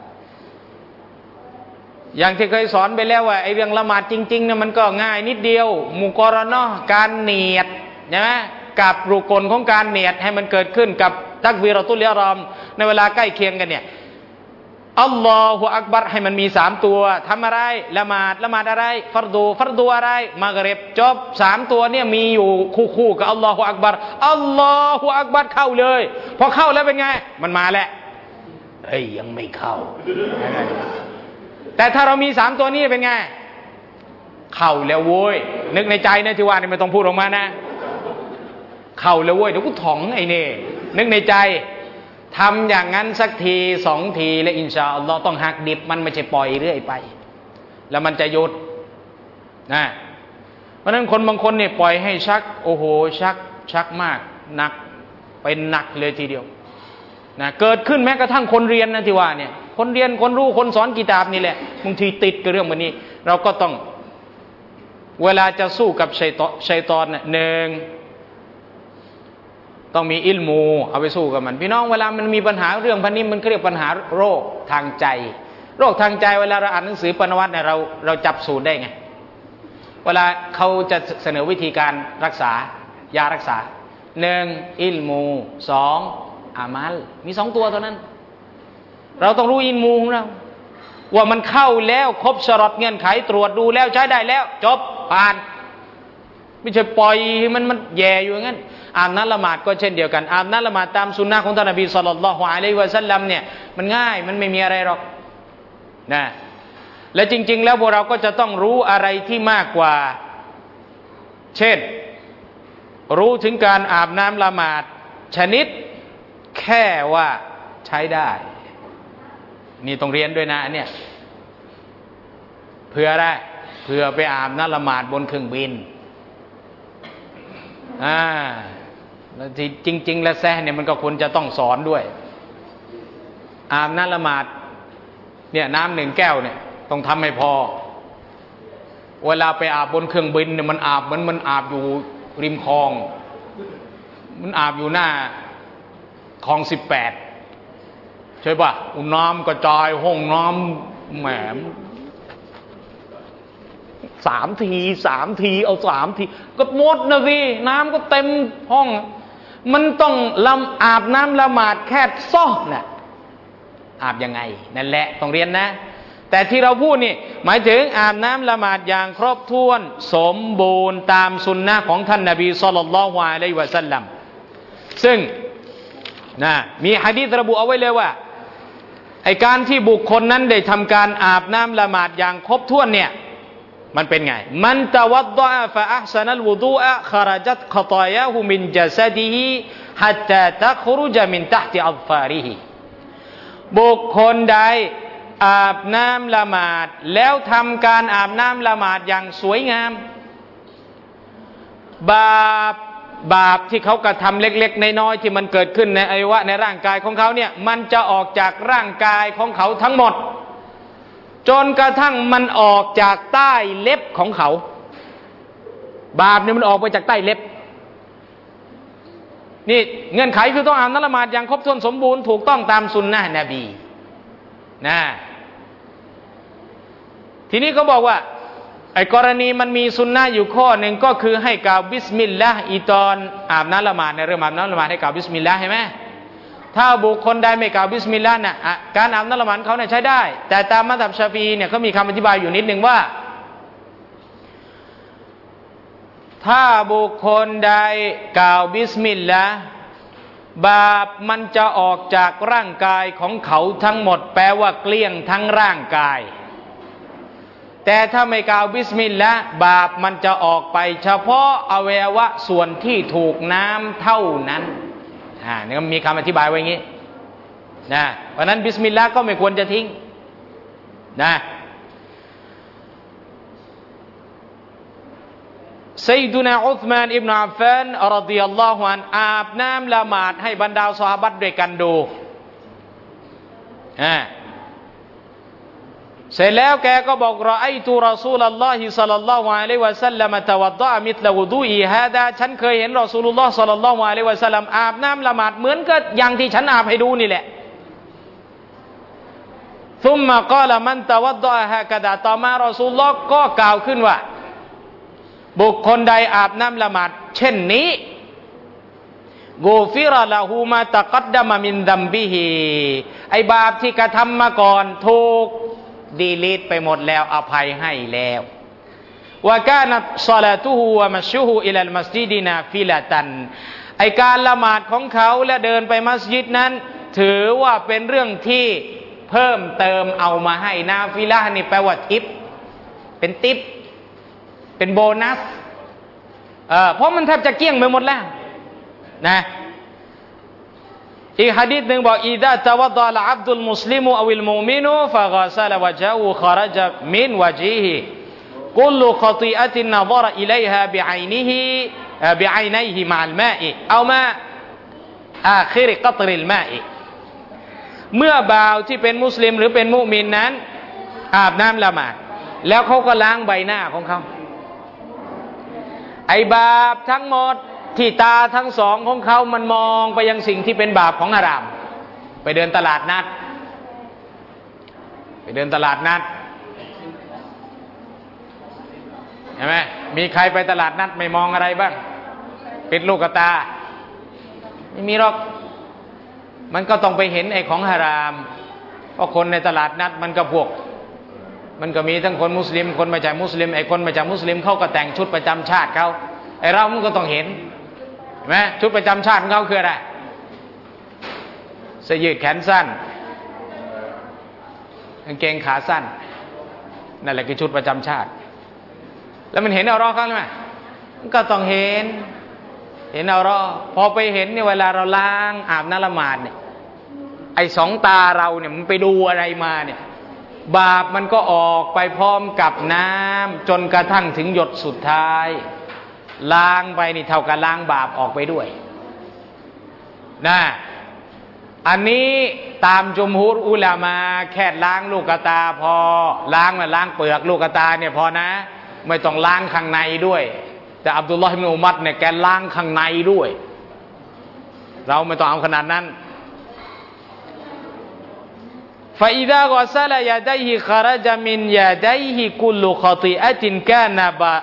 อย่างที่เคยสอนไปแล้วว่าไอ้เรื่องละหมาดจริงๆเนี่ยมันก็ง่ายนิดเดียวมุกรเนาะการเนียดใช่ไหมกับรุกลของการเนียดให้มันเกิดขึ้นกับตักบีเราะตุลอิหรอมในเวลาใกล้เคียงกันเนี่ยอัลลอฮุอักบัรให้มันมี3 ตัวทำอะไรละหมาดอะไรฟัรดูอะไรมักริบจบ3 ตัวเนี่ยมีอยู่คู่กับอัลลอฮุอักบัรเข้าเลยพอเข้าแล้วเป็นไงมันมาแล้วยังไม่เข้าแต่ถ้าเรามี3 ตัวนี้เป็นไงเข้าแล้วโว้ยนึกในใจนะที่ว่านี่ไม่ต้องพูดออกมานะเข้าแล้วโว้ยเดี๋ยวกูถ่องไอ้นี่นึกในใจทำอย่างนั้นสักที2 ทีและอินชาอัลลอฮ์ต้องหักดิบมันไม่ใช่ปล่อยเรื่อยไปแล้วมันจะหยุดนะเพราะนั้นคนบางคนเนี่ยปล่อยให้ชักโอ้โหชักมากหนักเป็นหนักเลยทีเดียวนะเกิดขึ้นแม้กระทั่งคนเรียนนะที่ว่าเนี่ยคนเรียนคนรู้คนสอนกิตาบนี่แหละบางทีติดกับเรื่องแบบนี้เราก็ต้องเวลาจะสู้กับชัยฏอนเนี่ยต้องมีอิลมูเอาไปสู้กับมันพี่น้องเวลามันมีปัญหาเรื่องพันนี้มันเรียกปัญหาโรคทางใจเวลาเราอ่านหนังสือปนวัตเนี่ยเราจับสูตรได้ไงเวลาเขาจะเสนอวิธีการรักษายารักษา1อิลมู2อามัลมี2 ตัวเท่านั้นเราต้องรู้อิลมูของเราว่ามันเข้าแล้วครบชะรอตเงื่อนไขตรวจดูแล้วใช้ได้แล้วจบผ่านไม่ใช่ปล่อยมันแย่อยู่อย่างนั้นอาบน้ำละหมาดก็เช่นเดียวกันอาบน้ำละหมาดตามสุนนะของท่านนบีศ็อลลัลลอฮุอะลัยฮิวะซัลลัมเนี่ยมันง่ายมันไม่มีอะไรหรอกนะและจริงๆแล้วพวกเราก็จะต้องรู้อะไรที่มากกว่าเช่นรู้ถึงการอาบน้ำละหมาดชนิดแค่ว่าใช้ได้นี่ต้องเรียนด้วยนะเนี่ยเพื่ออะไรเพื่อไปอาบน้ำละหมาดบนเครื่องบินแล้วจริงๆแล้วแซ่เนี่ยมันก็ควรจะต้องสอนด้วยอาบน้ำละหมาดเนี่ยน้ำ1 แก้วเนี่ยต้องทำให้พอเวลาไปอาบบนเครื่องบินเนี่ยมันอาบมันอาบอยู่ริมคลองมันอาบอยู่หน้าคลอง18ใช่ป่ะน้ำกระจายห้องน้ำแหม3 ทีเอา3 ทีก็หมดนะสิน้ำก็เต็มห้องมันต้องอาบน้ำละหมาดแค่ซ้อน่ะอาบยังไงนั่นแหละต้องเรียนนะแต่ที่เราพูดนี่หมายถึงอาบน้ำละหมาดอย่างครบถ้วนสมบูรณ์ตามสุนนะของท่านนบีศ็อลลัลลอฮุอะลัยฮิวะซัลลัมซึ่งมีหะดีษระบุเอาไว้เลยว่าไอ้การที่บุคคลนั้นได้ทำการอาบน้ำละหมาดอย่างครบถ้วนเนี่ยมันเป็นไงมันตะวัดดะฟะอัห์ซะนัลวุดูอะคอรจัตคอฏอยาฮุมินญะซะดิฮิฮัตตาตัครุจมินตะห์ติอัฎฟาริฮิบุคคลใดอาบน้ำละหมาดแล้วทำการอาบน้ำละหมาดอย่างสวยงามบาปที่เขากระทำเล็กๆน้อยๆที่มันเกิดขึ้นในอวัยวะในร่างกายของเขาเนี่ยมันจะออกจากร่างกายของเขาทั้งหมดจนกระทั่งมันออกจากใต้เล็บของเขาบาปเนี่ยมันออกไปจากใต้เล็บนี่เงื่อนไขคือต้องอาบน้ำละหมาดอย่างครบถ้วนสมบูรณ์ถูกต้องตามสุนนะนบีนะทีนี้เขาบอกว่าไอ้กรณีมันมีสุนนะอยู่ข้อหนึ่งก็คือให้กล่าวบิสมิลลาห์อีตอนอาบน้ำละหมาดในเรื่องอาบน้ำละหมาดให้กล่าวบิสมิลลาห์ใช่ไหมถ้าบุคคลใดไม่กล่าวบิสมิลลาห์น่ะการอาบน้ำละหมาดเขาเนี่ยใช้ได้แต่ตามมัธยบชาฟีเนี่ยเขามีคำอธิบายอยู่นิดนึงว่าถ้าบุคคลใดกล่าวบิสมิลลาห์บาปมันจะออกจากร่างกายของเขาทั้งหมดแปลว่าเกลี้ยงทั้งร่างกายแต่ถ้าไม่กล่าวบิสมิลลาห์บาปมันจะออกไปเฉพาะอวัยวะส่วนที่ถูกน้ำเท่านั้นนี่ก็มีคำอธิบายไว้อย่างนี้นะเพราะนั้นบิสมิลลาห์ก็ไม่ควรจะทิ้งนะซัยดุนาอุษมานอิบนุอัฟฟานรอฎิยัลลอฮุอันฮุอาบน้ำละหมาดให้บรรดาซอฮาบะห์ด้วยกันดูเสร็จแล้วแกก็บอกรอไอตุรอซูลุลลอฮิศ็อลลัลลอฮุอะลัยฮิวะซัลลัมตะวัฎฎอมิษละวุดูอีฮาดาฉันเคยเห็นรอซูลุลลอฮ์ศ็อลลัลลอฮุอะลัยฮิวะซัลลัมอาบน้ำละหมาดเหมือนกับอย่างที่ฉันอาบให้ดูนี่แหละซุมมะกอละมันตะวัฎฎอฮากะดาต่อมารอซูลุลลอฮ์ก็กล่าวขึ้นว่าบุคคลใดอาบน้ำละหมาดเช่นนี้กูฟิรละฮูมาตะกัดดะมะมินดัมบิฮิไอบาปที่กระทำมาก่อนถูกดีลีทไปหมดแล้วอภัยให้แล้ววะกานัตศอลาตุฮูวะมัชชุฮูอิลัลมัสญิดนาฟิละตันไอการละหมาดของเขาและเดินไปมัสยิดนั้นถือว่าเป็นเรื่องที่เพิ่มเติมเอามาให้นาฟิละห์นี่แปลว่าทิปเป็นทิปเป็นโบนัสเพราะมันแทบจะเกลี้ยงไปหมดแล้วนะอีกหะดีษหนึ่งบอกอิซาตะวัฎฎออับดุลมุสลิมอวิลมุมินฟะฆอซะละวะญะฮูคอเราะญะมินวะจีฮิกุลคอติอะตินนะฎอรอิลัยฮาบิอัยนิฮิบิอัยนัยฮิมะอัลมาอิเอามาอาคิรกัตริลมาอิเมื่อบ่าวที่เป็นมุสลิมหรือเป็นมุมินนั้นอาบน้ำละหมาดแล้วเขาก็ล้างใบหน้าของเขาไอบาปทั้งหมดที่ตาทั้งสองของเขามันมองไปยังสิ่งที่เป็นบาปของฮารามไปเดินตลาดนัดเห็นไหมมีใครไปตลาดนัดไม่มองอะไรบ้างปิดลูกตาไม่มีหรอกมันก็ต้องไปเห็นไอ้ของฮารามเพราะคนในตลาดนัดมันก็พวกมันก็มีทั้งคนมุสลิมคนมาจากมุสลิมไอ้คนมาจากมุสลิมเขาก็แต่งชุดประจำชาติเขาไอ้เรามันก็ต้องเห็นเห็นไหมชุดประจำชาติของเขาคืออะไรเสื้อยืดแขนสั้นกางเกงขาสั้นนั่นแหละคือชุดประจำชาติแล้วมันเห็นเอารอเขาไหมมันก็ต้องเห็นเอารอพอไปเห็นเนี่ยเวลาเราล้างอาบน้ำละหมาดเนี่ยไอ้สองตาเราเนี่ยมันไปดูอะไรมาเนี่ยบาปมันก็ออกไปพร้อมกับน้ำจนกระทั่งถึงหยดสุดท้ายล้างไปนี่เท่ากับล้างบาปออกไปด้วยนะอันนี้ตามจุมฮูรอุลามะแค่ล้างลูกตาพอล้างเปลือกลูกตาเนี่ยพอนะไม่ต้องล้างข้างในด้วยแต่อับดุลลอฮ์อิบนุอุมัรเนี่ยแกล้างข้างในด้วยเราไม่ต้องเอาขนาดนั้นفإذا غسل يديه خرج من يديه كل خطيئة كان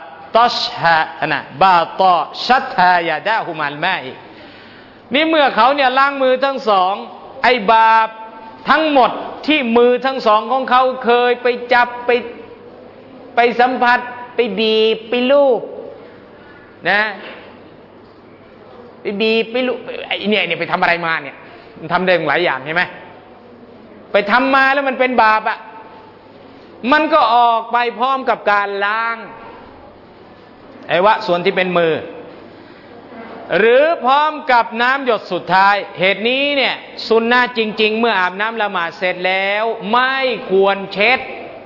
بطشتها يداه مع الماء นี่เมื่อเขาเนี่ยล้างมือทั้งสองไอ้บาปทั้งหมดที่มือทั้งสองของเขาเคยไปจับไปสัมผัสไปบีบไปลูบนะไปบีบไปลูบไอ้เนี่ยไปทำอะไรมาเนี่ยมันทำได้หลายอย่างใช่ไหมไปทำมาแล้วมันเป็นบาปอ่ะมันก็ออกไปพร้อมกับการล้างไอ้วะส่วนที่เป็นมือหรือพร้อมกับน้ำหยดสุดท้ายเหตุนี้เนี่ยสุนนะจริงๆเมื่ออาบน้ำละหมาดเสร็จแล้วไม่ควรเช็ด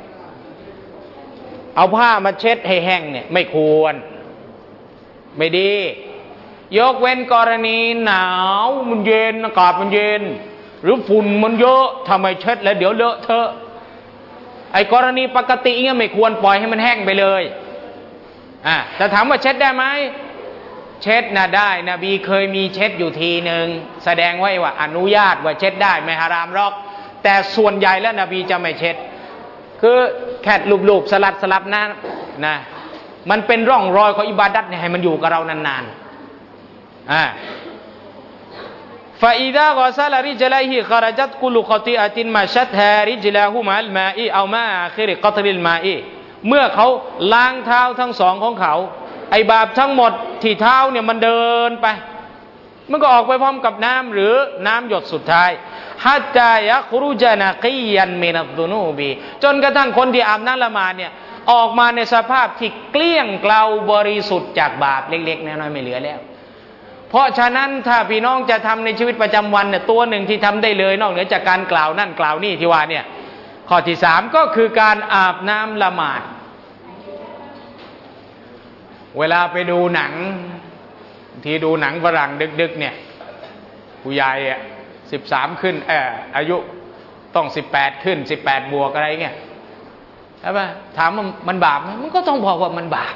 เอาผ้ามาเช็ดให้แห้งเนี่ยไม่ควรไม่ดียกเว้นกรณีหนาวมันเย็นอากาศมันเย็นหรือฝุ่นมันเยอะทำไมเช็ดแล้วเดี๋ยวเลอะเทอะไอ้กรณีปกติเนี่ยไม่ควรปล่อยให้มันแห้งไปเลยแต่ถามว่าเช็ดได้ไหมเช็ดนะได้นบีเคยมีเช็ดอยู่ทีหนึ่งแสดงไว้ว่าอนุญาตว่าเช็ดได้ไม่ฮารามหรอกแต่ส่วนใหญ่แล้วนบีจะไม่เช็ดคือแค่ลูบๆสลับนะมันเป็นร่องรอยของอิบาดัตเนี่ยให้มันอยู่กับเรานานๆفإذا غسل رجليه خرجت كل خطيئة مشتها رجله مع الماء أو مع آخر قطر الماء เมื่อเขาล้างเท้าทั้งสองของเขาไอบาปทั้งหมดที่เท้าเนี่ยมันเดินไปมันก็ออกไปพร้อมกับน้ำหรือน้ำหยดสุดท้ายฮัตตายะครูจานะกียันมินัดดุนูบีจนกระทั่งคนที่อาบน้ำละหมาดเนี่ยออกมาในสภาพที่เกลี้ยงเกลาบริสุทธิ์จากบาปเล็กๆน้อยๆไม่เหลือแล้วเพราะฉะนั้นถ้าพี่น้องจะทำในชีวิตประจำวันเนี่ยตัวหนึ่งที่ทำได้เลยนอกเหนือจากการกล่าวนั่นกล่าวนี่ที่ว่าเนี่ยข้อที่สามก็คือการอาบน้ำละหมาดเวลาไปดูหนังที่ดูหนังฝรั่งดึกๆเนี่ยผู้ใหญ่13ขึ้นอายุต้อง18ขึ้น18บวกอะไรเงี้ยใช่ป่ะถามว่ามันบาปไหมมันก็ต้องบอกว่ามันบาป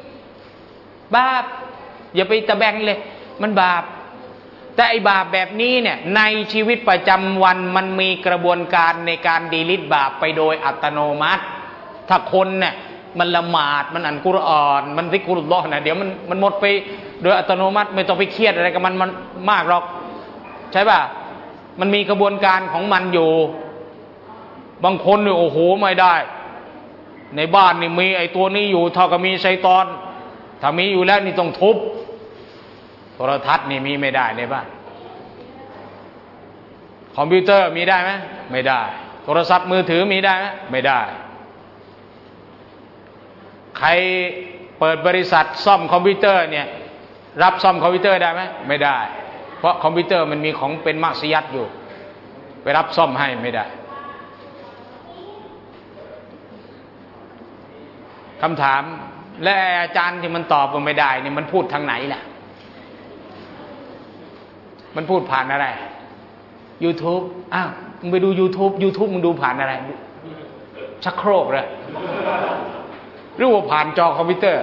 อย่าไปตะแบงเลยมันบาปแต่ไอ้บาปแบบนี้เนี่ยในชีวิตประจำวันมันมีกระบวนการในการดีลิทบาปไปโดยอัตโนมัติถ้าคนเนี่ยมันละหมาดมันอ่านกุรอานมันซิกรุลลอฮ์นะเดี๋ยวมันหมดไปโดยอัตโนมัติไม่ต้องไปเครียดอะไรกับมันมากหรอกใช่ป่ะมันมีกระบวนการของมันอยู่บางคนเนี่ยโอ้โหไม่ได้ในบ้านนี่มีไอ้ตัวนี้อยู่เท่ากับมีชัยฏอนถ้ามีอยู่แล้วนี่ต้องทุบโทรทัศน์นี่มีไม่ได้ในบ้านคอมพิวเตอร์มีได้ไหมไม่ได้โทรศัพท์มือถือมีได้ไหมไม่ได้ใครเปิดบริษัทซ่อมคอมพิวเตอร์เนี่ยรับซ่อมคอมพิวเตอร์ได้ไหมไม่ได้เพราะคอมพิวเตอร์มันมีของเป็นมักซิยัตอยู่ไปรับซ่อมให้ไม่ได้คำถามและอาจารย์ที่มันตอบว่าไม่ได้เนี่ยมันพูดทางไหนล่ะมันพูดผ่านอะไร YouTube มึงไปดู YouTube มึงดูผ่านอะไรชักโครกเหรอหรือว่าผ่านจอคอมพิวเตอร์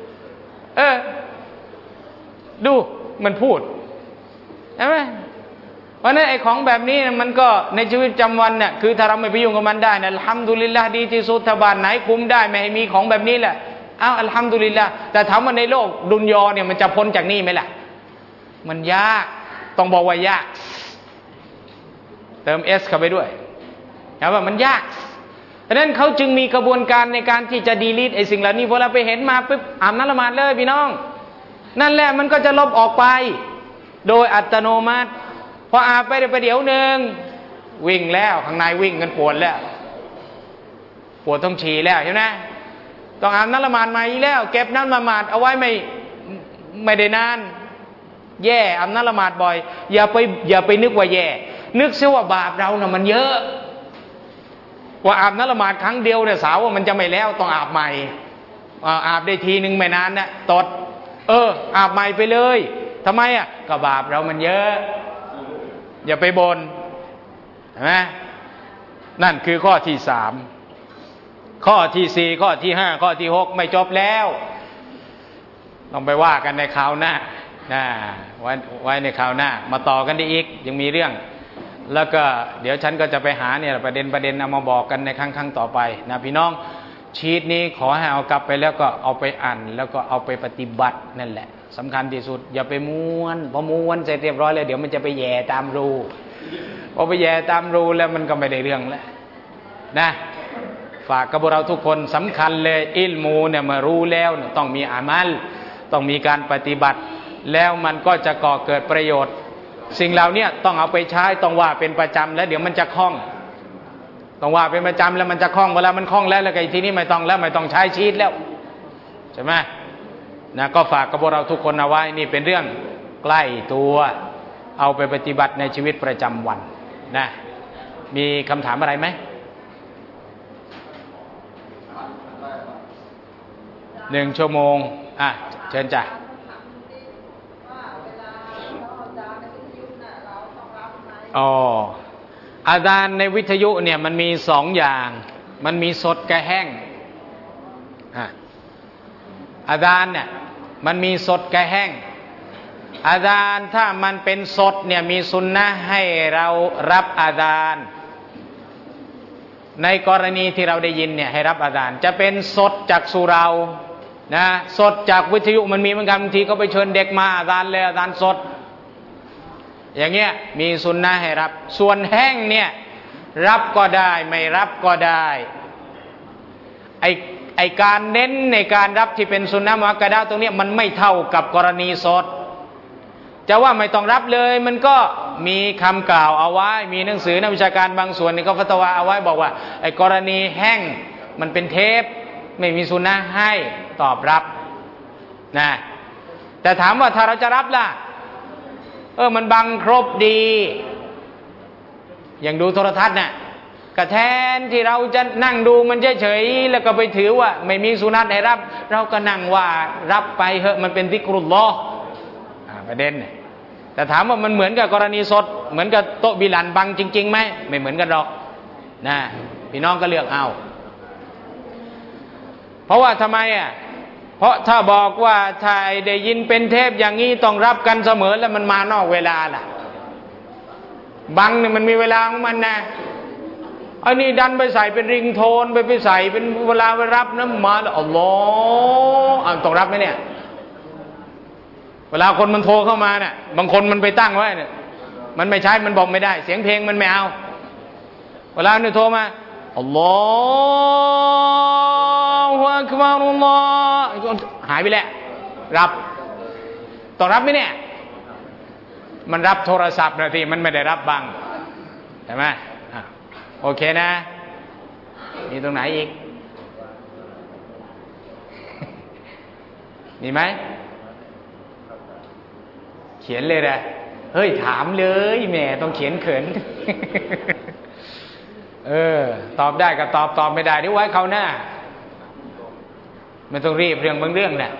ดูมันพูดใช่ไหมเพราะนั้นไอ้ของแบบนี้มันก็ในชีวิตประจำวันเนี่ยคือถ้าเราไม่ไปยุ่งกับมันได้นะอัลฮัมดุลิลลาห์ดีที่สุดถ้าบ้านไหนคุมได้ไม่ให้มีของแบบนี้แหละอัลฮัมดุลิลลาห์แต่ถามว่าในโลกดุนยอเนี่ยมันจะพ้นจากนี่ไหมล่ะมันยากต้องบอกว่ายากเติม S เข้าไปด้วยแต่ว่ามันยากเพราะนั้นเขาจึงมีกระบวนการในการที่จะดีลีทไอ้สิ่งเหล่านี้พอเราไปเห็นมาปุ๊บอาบน้ำละหมาดเลยพี่น้องนั่นแหละมันก็จะลบออกไปโดยอัตโนมัติพออาบไปเดี๋ยวนึงวิ่งแล้วข้างในวิ่งกันปวดแล้วปวดต้องฉี่แล้วใช่ไหมต้องอาบน้ำละหมาดใหม่แล้วเก็บน้ำละหมาดเอาไว้ไม่ได้นานแย่อาบน้ำละหมาดบ่อยอย่าไปนึกว่าแย่นึกเสียว่าบาปเราน่ะมันเยอะว่าอาบน้ำละหมาดครั้งเดียวเนี่ยสาวว่ามันจะไม่แล้วต้องอาบใหม่อาบได้ทีนึงไม่นานนะตดอาบใหม่ไปเลยทำไมก็บาปเรามันเยอะอย่าไปบ่นเห็นไหมนั่นคือข้อที่3ข้อที่4ข้อที่5ข้อที่6ไม่จบแล้วต้องไปว่ากันในคราวหน้าไว้ในคราวหน้ามาต่อกันได้อีกยังมีเรื่องแล้วก็เดี๋ยวฉันก็จะไปหาเนี่ยประเด็นเอามาบอกกันในครั้งต่อไปนะพี่น้องชีทนี้ขอให้เอากลับไปแล้วก็เอาไปอ่านแล้วก็เอาไปปฏิบัตินั่นแหละสำคัญที่สุดอย่าไปม้วนพอม้วนเสร็จเรียบร้อยเลยเดี๋ยวมันจะไปแย่ตามรูพอไปแย่ตามรูแล้วมันก็ไม่ได้เรื่องแล้วนะฝากกับพวกเราทุกคนสำคัญเลยอิลมูเนี่ยมารู้แล้วต้องมีอามัลต้องมีการปฏิบัติแล้วมันก็จะก่อเกิดประโยชน์สิ่งเหล่านี้ต้องเอาไปใช้ต้องว่าเป็นประจำแล้วเดี๋ยวมันจะคล่องต้องว่าเป็นประจำแล้วมันจะคล่องเวลามันคล่องแล้วไอ้ทีนี้ไม่ต้องใช้ชีทแล้วใช่ไหมนะก็ฝากกับพวกเราทุกคนเอาไว้นี่เป็นเรื่องใกล้ตัวเอาไปปฏิบัติในชีวิตประจำวันนะมีคำถามอะไรไหม1 ชั่วโมงเชิญจ้ะอาจารย์ในวิทยุเนี่ยมันมี2 อย่างมันมีสดกับแห้งอาจารย์เนี่ยมันมีสดกับแห้งอาซานถ้ามันเป็นสดเนี่ยมีสุนนะให้เรารับอาซานในกรณีที่เราได้ยินเนี่ยให้รับอาซานจะเป็นสดจากสุเรานะสดจากวิทยุมันมีเหมือนกันบางทีก็ไปเชิญเด็กมาอาซานเลยอาซานสดอย่างเงี้ยมีสุนนะให้รับส่วนแห้งเนี่ยรับก็ได้ไม่รับก็ได้ไอการเน้นในการรับที่เป็นสุนนะมุอักกะดะห์ตรงนี้มันไม่เท่ากับกรณีสดจะว่าไม่ต้องรับเลยมันก็มีคำกล่าวเอาไว้มีหนังสือนักวิชาการบางส่วนนี่ก็ฟัตวาเอาไว้บอกว่าไอกรณีแห้งมันเป็นเทปไม่มีสุนนะให้ตอบรับนะแต่ถามว่าถ้าเราจะรับล่ะมันบังครบดีอย่างดูโทรทัศน์น่ะก็แทนที่เราจะนั่งดูมันเฉยๆแล้วก็ไปถือว่าไม่มีสุนัตให้รับเราก็นั่งว่ารับไปเถอะมันเป็นซิกรุลลอฮ์ประเด็นแต่ถามว่ามันเหมือนกับกรณีสดเหมือนกับโต๊ะบิลันบังจริงๆไหมไม่เหมือนกันหรอกนะพี่น้องก็เลือกเอาเพราะว่าทำไมเพราะถ้าบอกว่าถ้าได้ยินเป็นเทพอย่างนี้ต้องรับกันเสมอแล้วมันมานอกเวลาล่ะบังเนี่ยมันมีเวลาของมันนะอันนี้ดันไปใส่เป็นริงโทนไปใส่เป็นเวลาไปรับนะมาแล้วอัลลอฮ์ต้องรับไหมเนี่ยเวลาคนมันโทรเข้ามาเนี่ยบางคนมันไปตั้งไว้เนี่ยมันไม่ใช่มันบอกไม่ได้เสียงเพลงมันไม่เอาเวลาเนี่ยโทรมาอัลลอฮฺอักบัรอัลลอฮฺหายไปแล้วรับต้องรับไหมเนี่ยมันรับโทรศัพท์นะที่มันไม่ได้รับบังใช่ไหมโอเคนะมีตรงไหนอีกมีไหมเขียนเลยนะเฮ้ยถามเลยแหมต้องเขียนเขินตอบได้ก็ตอบไม่ได้เดี๋ยวไว้เขาหน้าไม่ต้องรีบเรื่องบางเรื่องน่ะ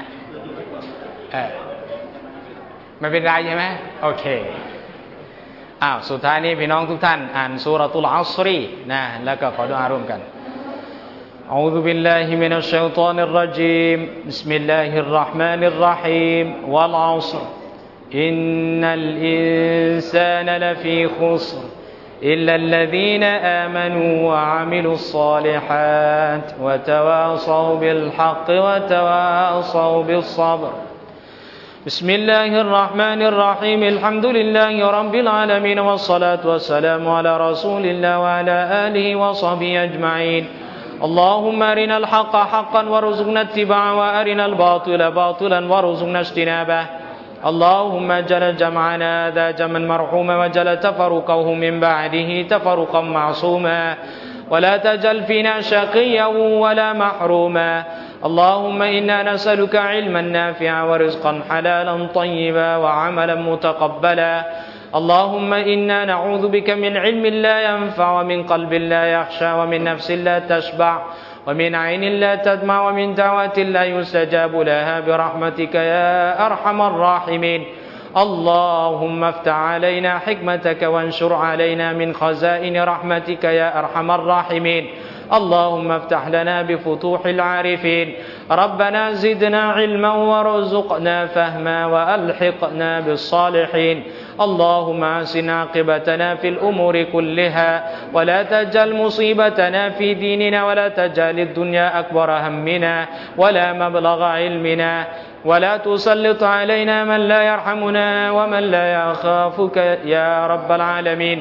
ไม่เป็นไรใช่ไหมโอเคสุดท้ายนี้พี่น้องทุกท่านอ่านซูเราะตุลอัศรีนะแล้วก็ขอดุอาร่วมกันอะอูซุบิลลาฮิมินัชชัยฏอนิรเราะญีมบิสมิลลาฮิรเราะห์มานิรเราะฮีมวัลอัศรอินนัลอินซานลฟีขุศรอิลลัลลซีนอามานูวะอะมิลุศศอลิฮาตวะตะวาศอบิลฮักวะตะวาศอบิศศบรبسم الله الرحمن الرحيم الحمد لله رب العالمين والصلاة والسلام على رسول الله وعلى آله وصحبه أجمعين اللهم أرنا الحق حقا وارزقنا اتباعه وأرنا الباطل باطلا وارزقنا اجتنابه اللهم اجعل جمعنا هذا جمعا مرحوما واجعل تفرقه من بعده تفرقا معصوما ولا تجعل فينا شقيا ولا محروما اللهم إنا نسألك علما نافعا ورزقا حلالا طيبا وعملا متقبلا اللهم إنا نعوذ بك من علم لا ينفع ومن قلب لا يخشى ومن نفس لا تشبع ومن عين لا تدمع ومن دعوة لا يستجاب لها برحمتك يا أرحم الراحمين اللهم افتح علينا حكمتك وانشر علينا من خزائن رحمتك يا أرحم الراحمين اللهم افتح لنا بفتوح العارفين ربنا زدنا علما وارزقنا فهما وألحقنا بالصالحين اللهم أحسن عاقبتنا في الأمور كلها ولا تجعل مصيبتنا في ديننا ولا تجعل الدنيا أكبر همنا ولا مبلغ علمنا ولا تسلط علينا من لا يرحمنا ومن لا يخافك يا رب العالمين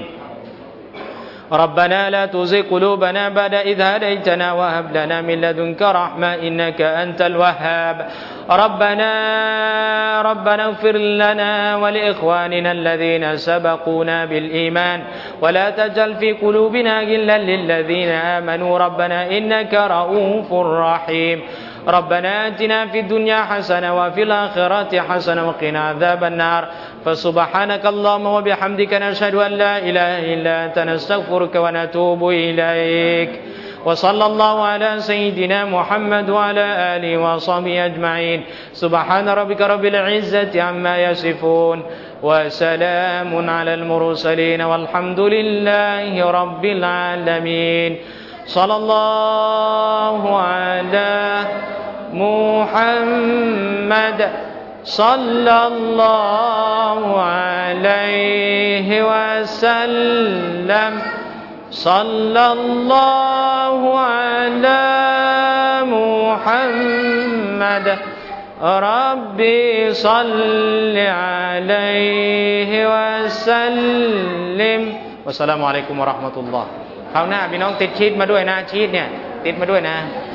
ربنا لا تزغ قلوبنا بعد إذ هديتنا وهب لنا من لدنك رحمة إنك أنت الوهاب ربنا اغفر لنا ولإخواننا الذين سبقونا بالإيمان ولا تجعل في قلوبنا غلا للذين آمنوا ربنا إنك رؤوف رحيم ربنا آتنا في الدنيا حسنة وفي الآخرة حسنة وقنا عذاب النار فسبحانك اللهم وبحمدك نشهد أن لا إله إلا أنت نستغفرك ونتوب إليك وصلى الله على سيدنا محمد وعلى آله وصحبه أجمعين سبحان ربك رب العزة عما يصفون وسلام على المرسلين والحمد لله رب العالمين صلى الله على محمد صلى الله عليه وسلم صلى الله على محمد ربي صل عليه وسلم والسلام عليكم ورحمة اللهคราวหน้าพี่น้องติดชีทมาด้วยนะชีทเนี่ยติดมาด้วยนะ